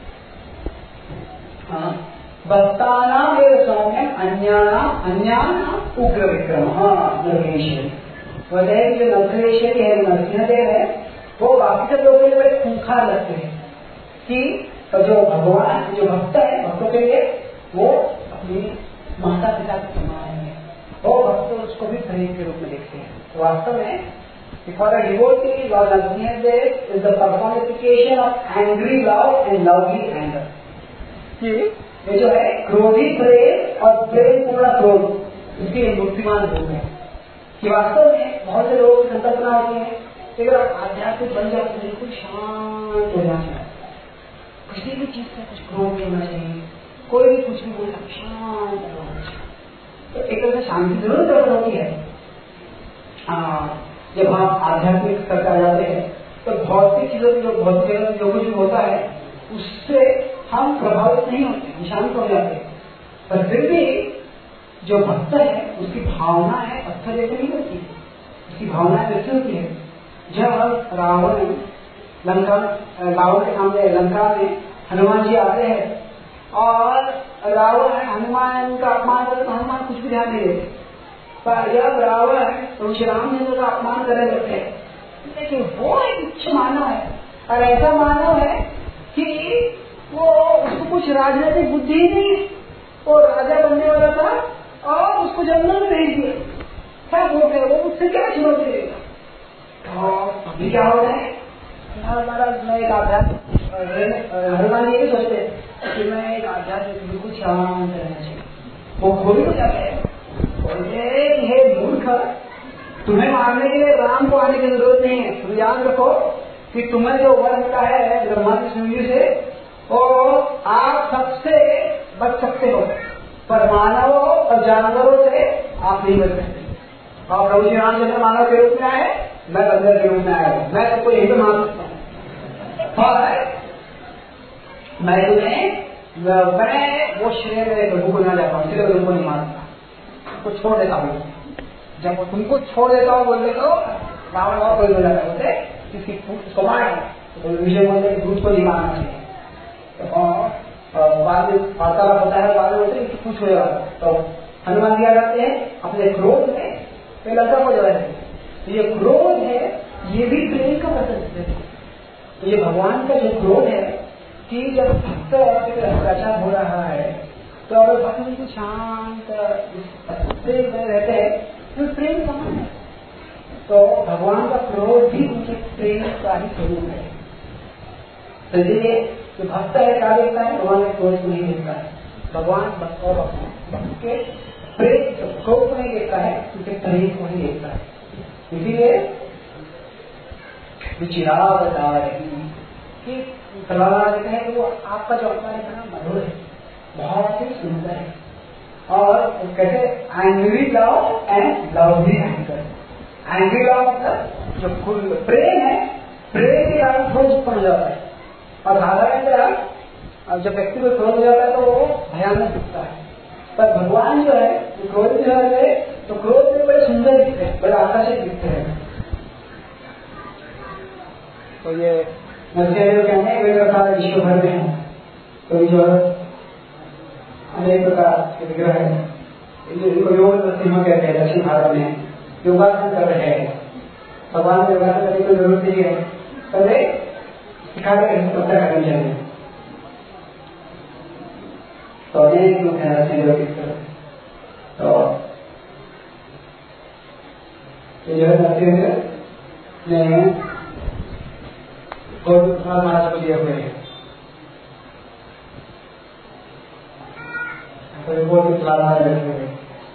भक्तानाम एवं सौम्यम अन्यानाम अन्यानाम उग्र विक्रम नरकेश्वरी। बोलते हैं कि जो नरकेश्वरी है नरसिंह देव है वो बाकी सब लोगों के लिए बड़े खूंखार लगते हैं कि तो जो भगवान जो भक्त है भक्तों के लिए वो अपनी माता पिता के समान है, वो भक्त उसको भी प्रेम के रूप में देखते हैं। तो वास्तव में for a devotee, Lord Narasimha Dev is the personification of angry love and lovely anger. ये जो है क्रोधी प्रेम और प्रेम पूर्ण क्रोध इसके मूर्तिमान रूप है कि वास्तव में बहुत से लोगों की संकल्पना होती है कि अगर आध्यात्मिक बन जाए तो बिल्कुल शांत हो जाना चाहिए, किसी भी चीज से कुछ क्रोध नहीं होना चाहिए, कोई भी कुछ भी बोलना शांत होना चाहिए। तो एक तरह से शांति जरूर प्रकट होती है। जब हम आध्यात्मिक स्तर पर जाते हैं तो भौतिक चीजों की जो भौतिक जगत जो कुछ भी होता है उससे हम प्रभावित नहीं होते, शांत हो जाते हैं। पर फिर भी जो भक्त है उसकी भावना है पत्थर जैसे नहीं होती, उसकी भावना कैसे होती है। जब रावण लंका रावण के सामने लंका में हनुमान जी आते हैं और रावण हनुमान का अपमान करते तो हनुमान कुछ भी ध्यान नहीं देते, पर जब रावण तो श्री रामचंद्र का अपमान करने लगते हैं, लेकिन वो एक उच्च मानव है और ऐसा मानव है कि वो उसको कुछ राजनीतिक बुद्धि ही नहीं है, वो राजा बनने वाला था और उसको जंगल में भेज दिया, क्या बोल रहे वो उससे क्या चुनौती देगा। तो अभी क्या हो रहा है, हमारा मैं एक आध्यात्मिक हनुमान ये सोचते कि मैं एक आध्यात्मिक बिल्कुल शांत रहना चाहिए। वो खोली हो जाते हैं, बोलते हे मूर्ख, तुम्हें मारने के लिए राम को आने की जरूरत नहीं है। तुम याद रखो कि तुम्हें जो वर मिला है ब्रह्मा की सूर्य से, और आप सबसे बच सकते हो, पर मानवों और जानवरों से आप नहीं बच सकते। और प्रभु श्री रामचंद्र मानव के रूप में आए, मैं बंदर के रूप में आया हूँ, मैं सबको यही तो मान सकता हूँ। मैं तुम्हें मैं वो श्रेय मेरे प्रभु को ना जाता हूँ, इसलिए तुमको नहीं मानता, तो छोड़ देता हूँ। जब वो तुमको छोड़ देता हूँ बोलते तो रावण और कोई बोला था बोलते किसकी उसको मार तो विषय बोलते दूध को नहीं मारना चाहिए। और बाद में वार्तालाप होता है, बाद में बोलते कि कुछ होगा तो हनुमान दिया जाते हैं अपने क्रोध में तो लंका को जला देते। तो ये क्रोध है, ये भी प्रेम का प्रतीक है। तो ये भगवान का जो क्रोध है कि जब भक्त अत्याचार हो रहा है तो अगर भक्त बिल्कुल शांत प्रेम में रहते हैं तो प्रेम समान है। तो भगवान का क्रोध भी उनके प्रेम का ही स्वरूप है। तो इसलिए जो भक्त है क्या देखता है, भगवान के क्रोध को नहीं देखता है, भगवान भक्त और भक्त के प्रेम क्रोध को नहीं देखता है, उनके प्रेम को ही देखता है। इसीलिए विचिराव कि प्रहलाद कहते हैं कि वो आपका जो अपना इतना मधुर है, बहुत ही सुंदर है, और कहते angry love and lovely anger. Angry love मतलब जो प्रेम है, प्रेम के कारण क्रोध उत्पन्न हो जाता है, और साधारण जब व्यक्ति को क्रोध हो जाता है तो वो भयानक दिखता है। पर भगवान जो है जो क्रोध में है तो क्रोध में बड़े सुंदर दिखते हैं, बड़े आकर्षक दिखते हैं। तो ये नरसिंह कहते हैं वे प्रकार विश्व भर में है, तो जो अनेक प्रकार के विग्रह है, इनको योग नरसिंह कहते हैं। दक्षिण भारत में योगासन कर रहे हैं, भगवान को योगासन करने की जरूरत नहीं है, पहले सिखा कर हत्या करनी चाहिए। तो अनेक लोग हैं नरसिंह योग की तरफ। तो ये जो है नरसिंह ने गौतम महाराज को दिए हुए हैं, तो गौतम महाराज बैठे हुए।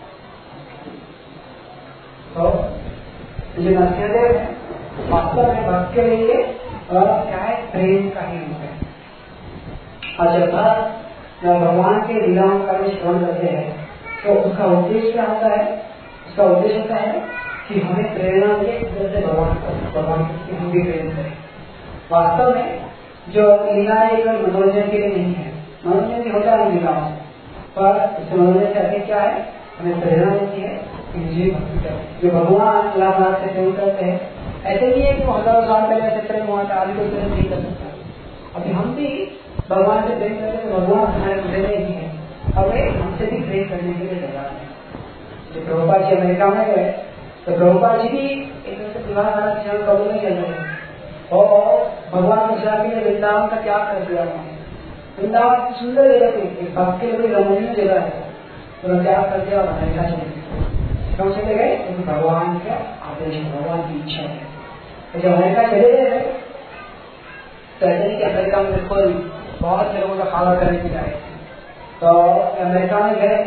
तो ये नरसिंहदेव है वास्तव में भक्त के लिए और क्या है, प्रेम का ही रूप है। और जब जब भगवान के लीलाओं का श्रवण करते हैं तो उसका उद्देश्य क्या होता है, उसका उद्देश्य होता है कि हमें प्रेरणा मिले जैसे भगवान को भगवान की हम भी प्रेम करें। वास्तव में जो लीलाएं केवल मनोरंजन के लिए नहीं है, मनोरंजन भी होता है लीलाओं से, पर इससे मनोरंजन से अधिक क्या है, हमें प्रेरणा देती है कि मुझे भक्ति करें। जो भगवान लीला से प्रेम करते हैं, ऐसे नहीं है कि वो हजारों साल पहले ऐसे प्रेम हुआ था, आदि कोई प्रेम नहीं कर सकता। अभी हम भी भगवान से प्रेम करते हैं, भगवान हमारे हृदय में ही है, और वे हमसे भी प्रेम करने के लिए तैयार है। जो प्रभुपाद जी अमेरिका में गए तो प्रभुपाद जी भी एक तरह से विवाह वाला जीवन कबूल नहीं चल रहे हैं, और भगवान को सेवा के लिए वृंदावन का त्याग कर दिया उन्होंने। वृंदावन सुंदर जगह थी, एक भक्त के लिए रमणीय जगह है, तो त्याग कर दिया और अमेरिका चले गए। क्यों चले गए, क्योंकि भगवान का आदेश, भगवान की इच्छा है। तो जब अमेरिका चले गए तो ऐसे नहीं कि अमेरिका में कोई बहुत से लोगों का खावा करने के लिए, तो अमेरिका में गए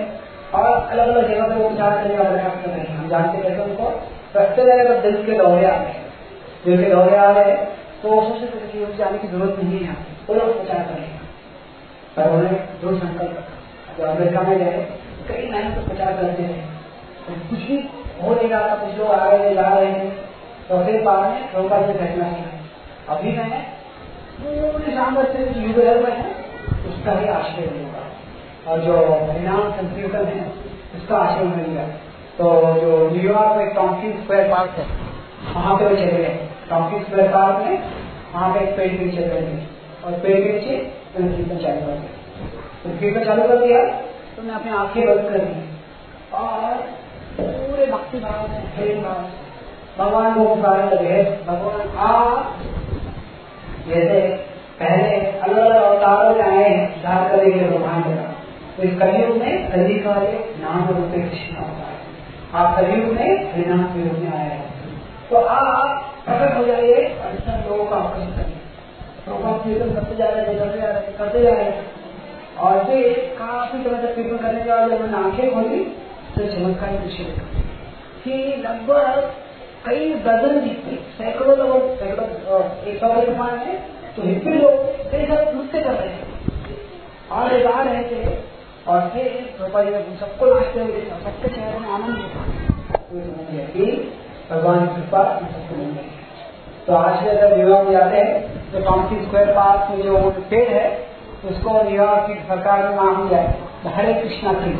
और अलग अलग जगह पे वो प्रचार करने का प्रयास कर रहे हैं। हम जानते कैसे उनको रस्ते जगह दिल के दौरे आ रहे हैं, दिल के दौरे आ रहे हैं तो सोचते थे कि उनसे आने की जरूरत नहीं है, वो लोग प्रचार करेंगे। पर उन्होंने दृढ़ संकल्प रखा। जो अमेरिका में गए कई महीने तक प्रचार करते रहे, तो कुछ भी हो नहीं रहा था, कुछ लोग आ रहे जा रहे थे। तो फिर बाद में प्रभुपाद से फैसला किया अभी मैं पूरे सामर्थ्य से युग धर्म है उसका ही आश्रय लूंगा, और जो परिणाम संकीर्तन है उसका आश्रय में लिया। तो जो न्यूयॉर्क में टॉम्किन स्क्वायर पार्क है वहाँ पे वो चले गए। टॉम्किन स्क्वायर पार्क में वहाँ पे एक पेड़ के नीचे बैठ गए और पेड़ के नीचे कीर्तन चालू कर दिया। तो कीर्तन चालू कर दिया तो मैं अपनी आंखें बंद कर दी और पूरे भक्ति भाव में प्रेम भाव भगवान को पुकारने लगे, भगवान आप जैसे पहले अलग अलग अवतारों में आए हैं उद्धार करने के लिए भगवान का। तो इस कलयुग में कलियुग वाले नाम रूप कृष्ण अवतार, आप कलयुग में हरिनाम के रूप में आए हैं। तो आप प्रकट हो जाइए और सब लोगों को आकर्षित करिए। तो कीर्तन करते जा रहे करते जा रहे करते जा रहे और फिर काफी समय तक कीर्तन करने के बाद जब मैंने आंखें खोली तो चमत्कार दृश्य देखा कि लगभग कई दर्जन हिप्पी, सैकड़ों लोग, सैकड़ों एक सौ के प्रमाण में तो हिप्पी लोग कई सारे नृत्य कर रहे थे और गा रहे थे। और फिर प्रभुपाद जी ने सबको नाचते हुए देखा, सबके चेहरे में आनंद देखा, तो समझ गया कि भगवान की कृपा सबको मिल गई। तो आज अगर न्यूयॉर्क में जाते हैं तो टॉम्किन स्क्वायर पार्क में जो पेड़ है उसको न्यूयॉर्क की सरकार ने नाम दिया है हरे कृष्णा ट्री,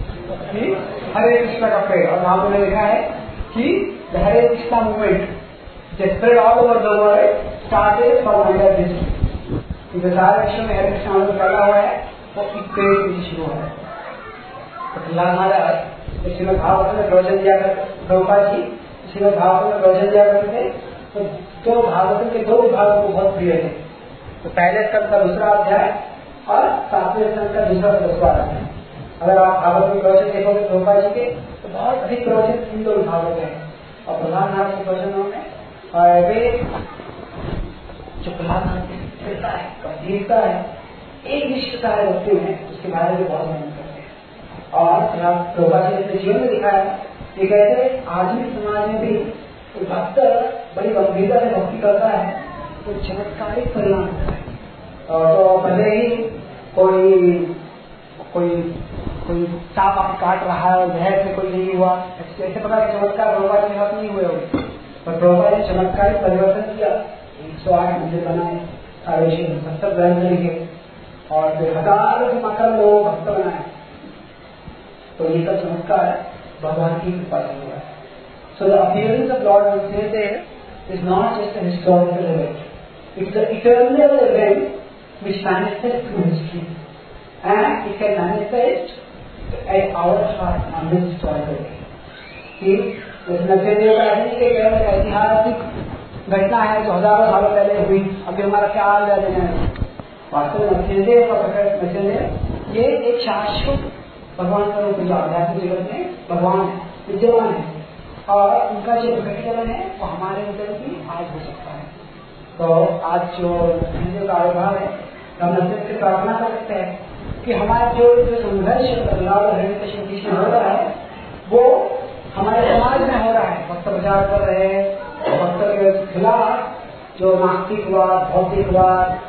हरे कृष्णा का पेड़। और वहां पर लिखा है कि the Hare Krishna movement spread all over the world started from hundred district. सारे विश्व में हरे कृष्णा आंदोलन फैला हुआ है वो एक पेड़ से शुरू हुआ है। तो प्रहलाद महाराज श्रीमद् भागवत में प्रवचन दिया करते, प्रभुपाद जी श्रीमद् भागवत में प्रवचन दिया करते थे। तो दो भागवत के दो विभागों को बहुत प्रिय थे। तो पहले स्कंद का दूसरा अध्याय और सातवें स्कंद का दूसरा दसवां अध्याय। अगर आप भागवत में प्रवचन देखोगे प्रभुपाद जी के तो बहुत अधिक प्रवचन इन दो विभागों के हैं। और प्रहलाद महाराज के प्रवचनों में वे जो प्रहलाद महाराज है गंभीरता है, एक निष्ठता है भक्ति में, उसके बारे में बहुत मेहनत करते हैं। और प्रभुपाद जी ने अपने जीवन में दिखाया कि कैसे आधुनिक समाज में भी भक्त बड़ी गंभीरता से भक्ति करता है तो चमत्कारिक परिणाम होता है। तो पहले ही कोई कोई कोई सांप आप काट रहा है, जहर से कोई नहीं हुआ, ऐसे पता है चमत्कार प्रभुपाद जी के साथ नहीं हुए होंगे। पर प्रभुपाद जी चमत्कारिक परिवर्तन किया, एक सौ आठ मंदिर बनाए, सारे सत्तर ग्रंथ लिखे और फिर हजारों की मात्रा में लोग भक्त बनाए। तो ये सब चमत्कार भगवान की कृपा से हुआ है। So the appearance of Lord Narasimha is not just a historical event; it's an eternal event which manifests through history, and it can manifest at our heart on this historical day. कि जैसे नरसिम्हा का एक ऐतिहासिक घटना है जो हजारों सालों पहले हुई, अभी हमारा क्या हाल है। वास्तव में नरसिम्हा का प्रकट नरसिम्हा ये एक शाश्वत भगवान का रूप जो आध्यात्मिक जगत में भगवान विद्यमान है और उनका जो प्रकटीकरण है वो हमारे अंदर भी आज हो सकता है। तो आज जो हिंदू का आविर्भाव है हम नरसिम्हा से प्रार्थना कर सकते हैं कि हमारा जो जो संघर्ष बदलाव और कृष्ण हो रहा है वो हमारे समाज में हो रहा है। भक्त प्रचार कर रहे हैं, भक्त के खिलाफ जो नास्तिकवाद, भौतिकवाद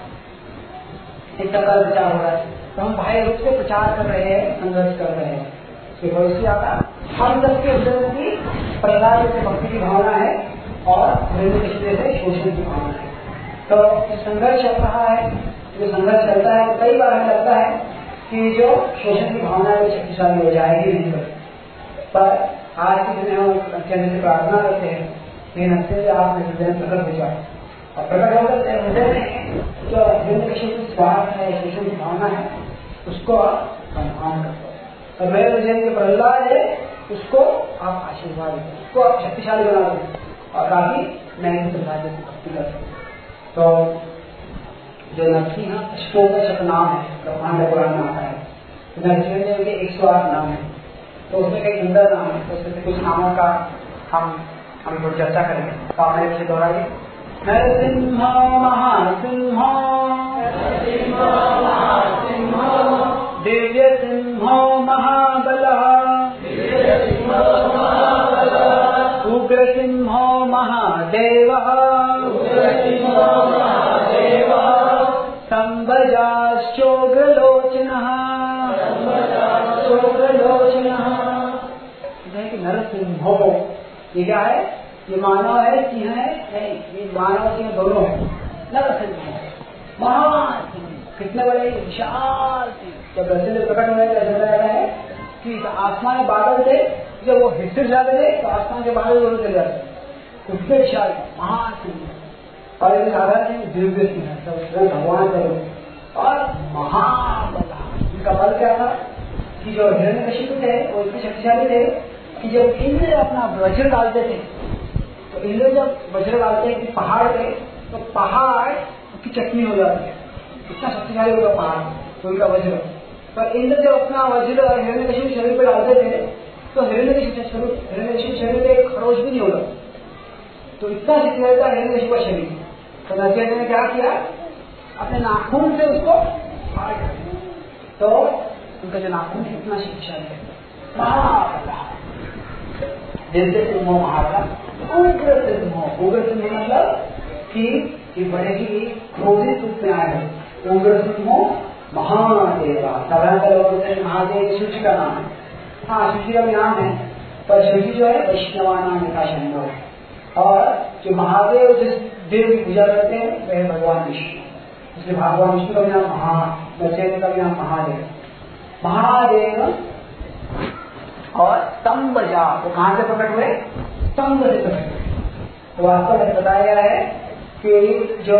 इसका प्रचार हो रहा है, तो हम भाई रूप से प्रचार कर रहे हैं, संघर्ष कर रहे हैं कि भविष्य आता हम सबके अंदर की प्रहलाद से भक्ति की भावना है और कृष्ण से शोषण की भावना है। तो संघर्ष चल रहा है, जो संघर्ष चलता है तो कई बार हमें लगता है कि जो शोषण की भावना है वो शक्तिशाली हो जाएगी नहीं कर। पर आज के दिन हम केंद्र से प्रार्थना करते हैं कि नरसिम्हा से आप हृदय प्रकट हो जाए और प्रकट होकर हृदय में जो कृष्ण की स्वार्थ है, शोषण की भावना है उसको आप सम्मान करते हैं। और मेरे हृदय जो प्रहलाद है उसको आप आशीर्वाद दें, उसको आप शक्तिशाली बना दें और काफी नए प्रकार की भक्ति कर सकते। तो जो नरसिंह अष्टोदश नाम है ब्रह्मांड पुराण में आता है, तो नरसिंह के एक सौ आठ नाम है, तो उसमें कई सुंदर नाम है। तो उसमें कुछ नामों का हम हम लोग चर्चा करेंगे। तो आप मेरे से दोहराइए। नरसिंह महासिंह, दिव्य सिंहो महाबलः उग्र सिंहो महादेवः संभजाश्चोग्रलोचनः नरसिंहो, ये क्या है? ये मानव है, सिंह है? नहीं, ये मानव सिंह दोनों है। नरसिंह महान, कितने बड़े विशाल सिंह। जब नरसिंह प्रकट होने का ऐसा लग रहा है कि आसमान में बादल थे, जब वो हिस्से जाते थे तो आसमान के बादल जरूर चले जाते, उसके विशाल महान सिंह। और ये साधारण सिंह दिव्य सिंह है, सब भगवान का रूप और महाबला। इनका बल क्या था कि जो हिरण्यकशिपु थे वो इतने शक्तिशाली थे कि जब इंद्र अपना वज्र डालते थे, तो इंद्र जब वज्र डालते हैं कि पहाड़ पे, तो पहाड़ की चटनी हो जाती है, इतना शक्तिशाली होगा पहाड़ तो उनका वज्र। पर इंद्र जब अपना वज्र हिरण्यकशिपु शरीर पे डालते थे तो हिरण्यकशिपु हिरण्यकशिपु शरीर पे एक खरोच भी नहीं होगा, तो इतना शक्तिशाली था हिरण्यकशिपु का शरीर। तो नरसिंह ने क्या किया, अपने नाखून से उसको फाड़ दिया, तो उनका जो नाखून इतना शक्तिशाली है। दिव्य सिंहो महाबला, उग्र सिंहो, उग्र सिंह मतलब कि बड़े ही क्रोधित रूप में आए हैं। उग्र सिंहो महादेवा, साधारणतः लोग बोलते हैं महादेव शिव जी का नाम है। हाँ, शिव जी का भी नाम है, पर शिव जी जो है वैष्णवा नाम का शंभो है। और जो महादेव जिस देव की पूजा करते हैं वह है भगवान विष्णु, इसलिए भगवान विष्णु का भी नाम महा, नरसिंह का भी नाम महादेव। महादेव और स्तंभजा, वो कहाँ से प्रकट हुए? स्तंभ से प्रकट हुए। तो वास्तव में बताया गया है कि जो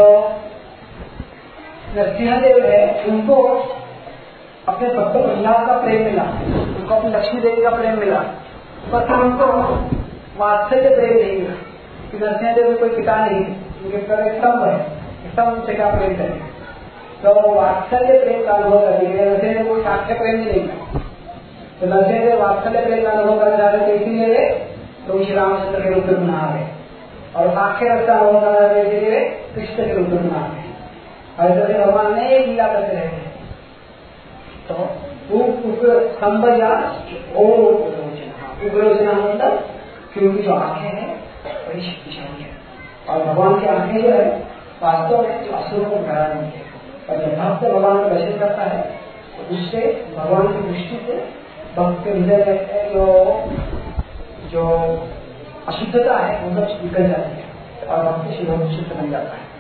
नरसिंहदेव है उनको अपने भक्त प्रहलाद का प्रेम मिला, उनको अपनी लक्ष्मी देवी का प्रेम मिला, पर उनको वात्सल्य प्रेम नहीं मिला कि नरसिंहदेव में कोई पिता नहीं, उनके पिता एक स्तंभ है, स्तंभ से क्या प्रेम करें। तो वात्सल्य प्रेम का अनुभव करने के लिए नरसिंहदेव को साक्ष्य प्रेम नहीं मिला, तो नरसिंहदेव वात्सल्य प्रेम का अनुभव करना चाहते थे, इसीलिए तो श्री रामचंद्र के रूप में बना रहे, और साक्ष्य रस का अनुभव करना चाहते थे कृष्ण के रूप में बना रहे। और ऐसे भगवान ने एक लीला करते रहे। तो संभजा उग्रोचना मतलब कि उनकी जो आंखें हैं बड़ी शक्तिशाली है, और भगवान की आंखें जो है वास्तव में जो असुरों को डरा नहीं है, और जब भक्त भगवान का दर्शन करता है तो उससे भगवान की दृष्टि से भक्त के हृदय में जो जो अशुद्धता है वो सब निकल जाती है और भक्त शुद्ध शुद्ध बन जाता है।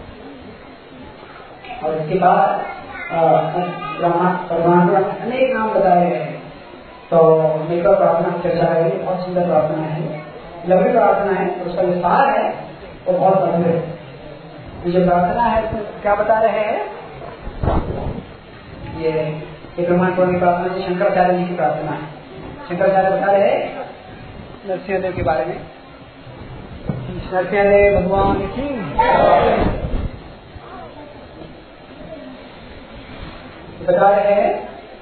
और इसके बाद परमात्मा अनेक नाम बताए गए हैं। तो मेरा प्रार्थना चर्चा करेंगे, बहुत सुंदर प्रार्थना है, लंबी प्रार्थना है, तो उसका विस्तार है और बहुत लंबे है। जो प्रार्थना है उसमें क्या बता रहे हैं, ये ब्रह्मांड की प्रार्थना है, शंकराचार्य जी की प्रार्थना है। शंकराचार्य बता रहे हैं नरसिंहदेव के बारे में, नरसिंहदेव भगवान की बता रहे हैं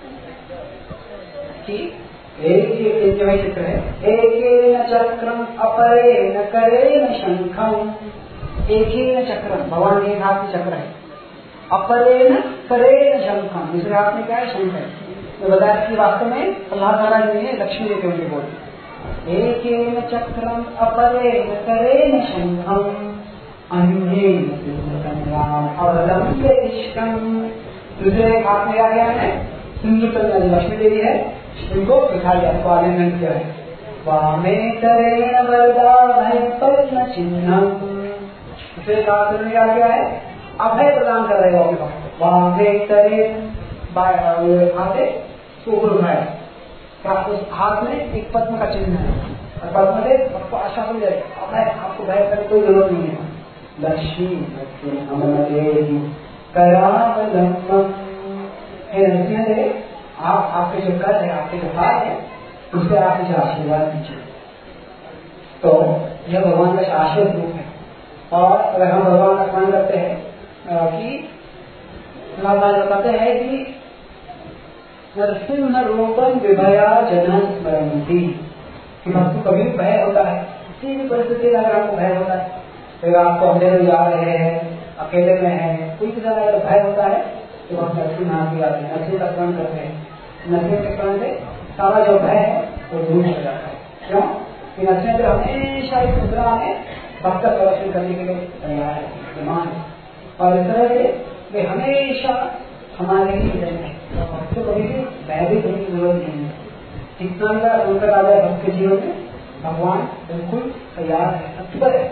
कि एक ही चित्र है, एक चक्रम अपरेण करेण शंखम, एक ही चक्रम, भगवान के हाथ में चक्र है, अपरेण करेण शंखम, दूसरे हाथ में क्या है? शंख है। तो बताया कि वास्तव में अल्लाह ताला जी ने लक्ष्मी देते उनके बोलते, एक चक्रम अपरेण करेण शंखम अन्येन अवलंब्य इष्टम, दूसरे हाथ में आ गया है सिंधु कन्या लक्ष्मी देवी है, इनको दिखा दिया, इनको आलिंगन किया है। वामे करेण वरदान पद्म चिन्हम, दूसरे हाथ में आ गया है अभय प्रदान कर रहे हो अपने भक्त। वामे करेण हाथ से ऊपर उठाया, उस हाथ में एक पद्म का चिन्ह है, और पद्म से आपको आश्वासन दे, अभय, आपको भय करने कोई जरूरत नहीं है। लक्ष्मी नरसिंहदेव, आप आपके जो कर है, आपके जो हाथ है, उससे आप मुझे आशीर्वाद दीजिए। तो यह भगवान का शाश्वत रूप है। और अगर हम भगवान का स्मरण करते हैं कि बताते हैं कि नरसिंह रूपम विभया जन स्मरंती, कि भक्त को कभी भी भय होता है, किसी भी परिस्थिति में अगर आपको भय होता है, तो आपको अंधेरे में जा रहे हैं, अकेले में है, कोई किसी का भय होता है, तो हम नरसिंह नाम की आते हैं, नरसिंह का स्मरण करते हैं। नरसिंह चक्र से सारा जो भय है वो दूर हो जाता है। क्यों कि नरसिंह हमेशा इस मुद्रा में भक्त का प्रदर्शन करने के लिए तैयार है, विद्यमान है, और इस तरह से वे हमेशा हमारे ही रहेंगे। भक्त को कभी भी भयभीत होने की जरूरत नहीं है। जितना का संकट आ जाए भक्त के जीवन में, भगवान बिल्कुल तैयार है, तत्पर है।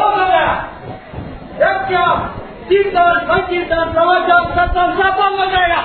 कीर्तन संकीर्तन प्रवचन सत्संग सब बंद हो जाएगा।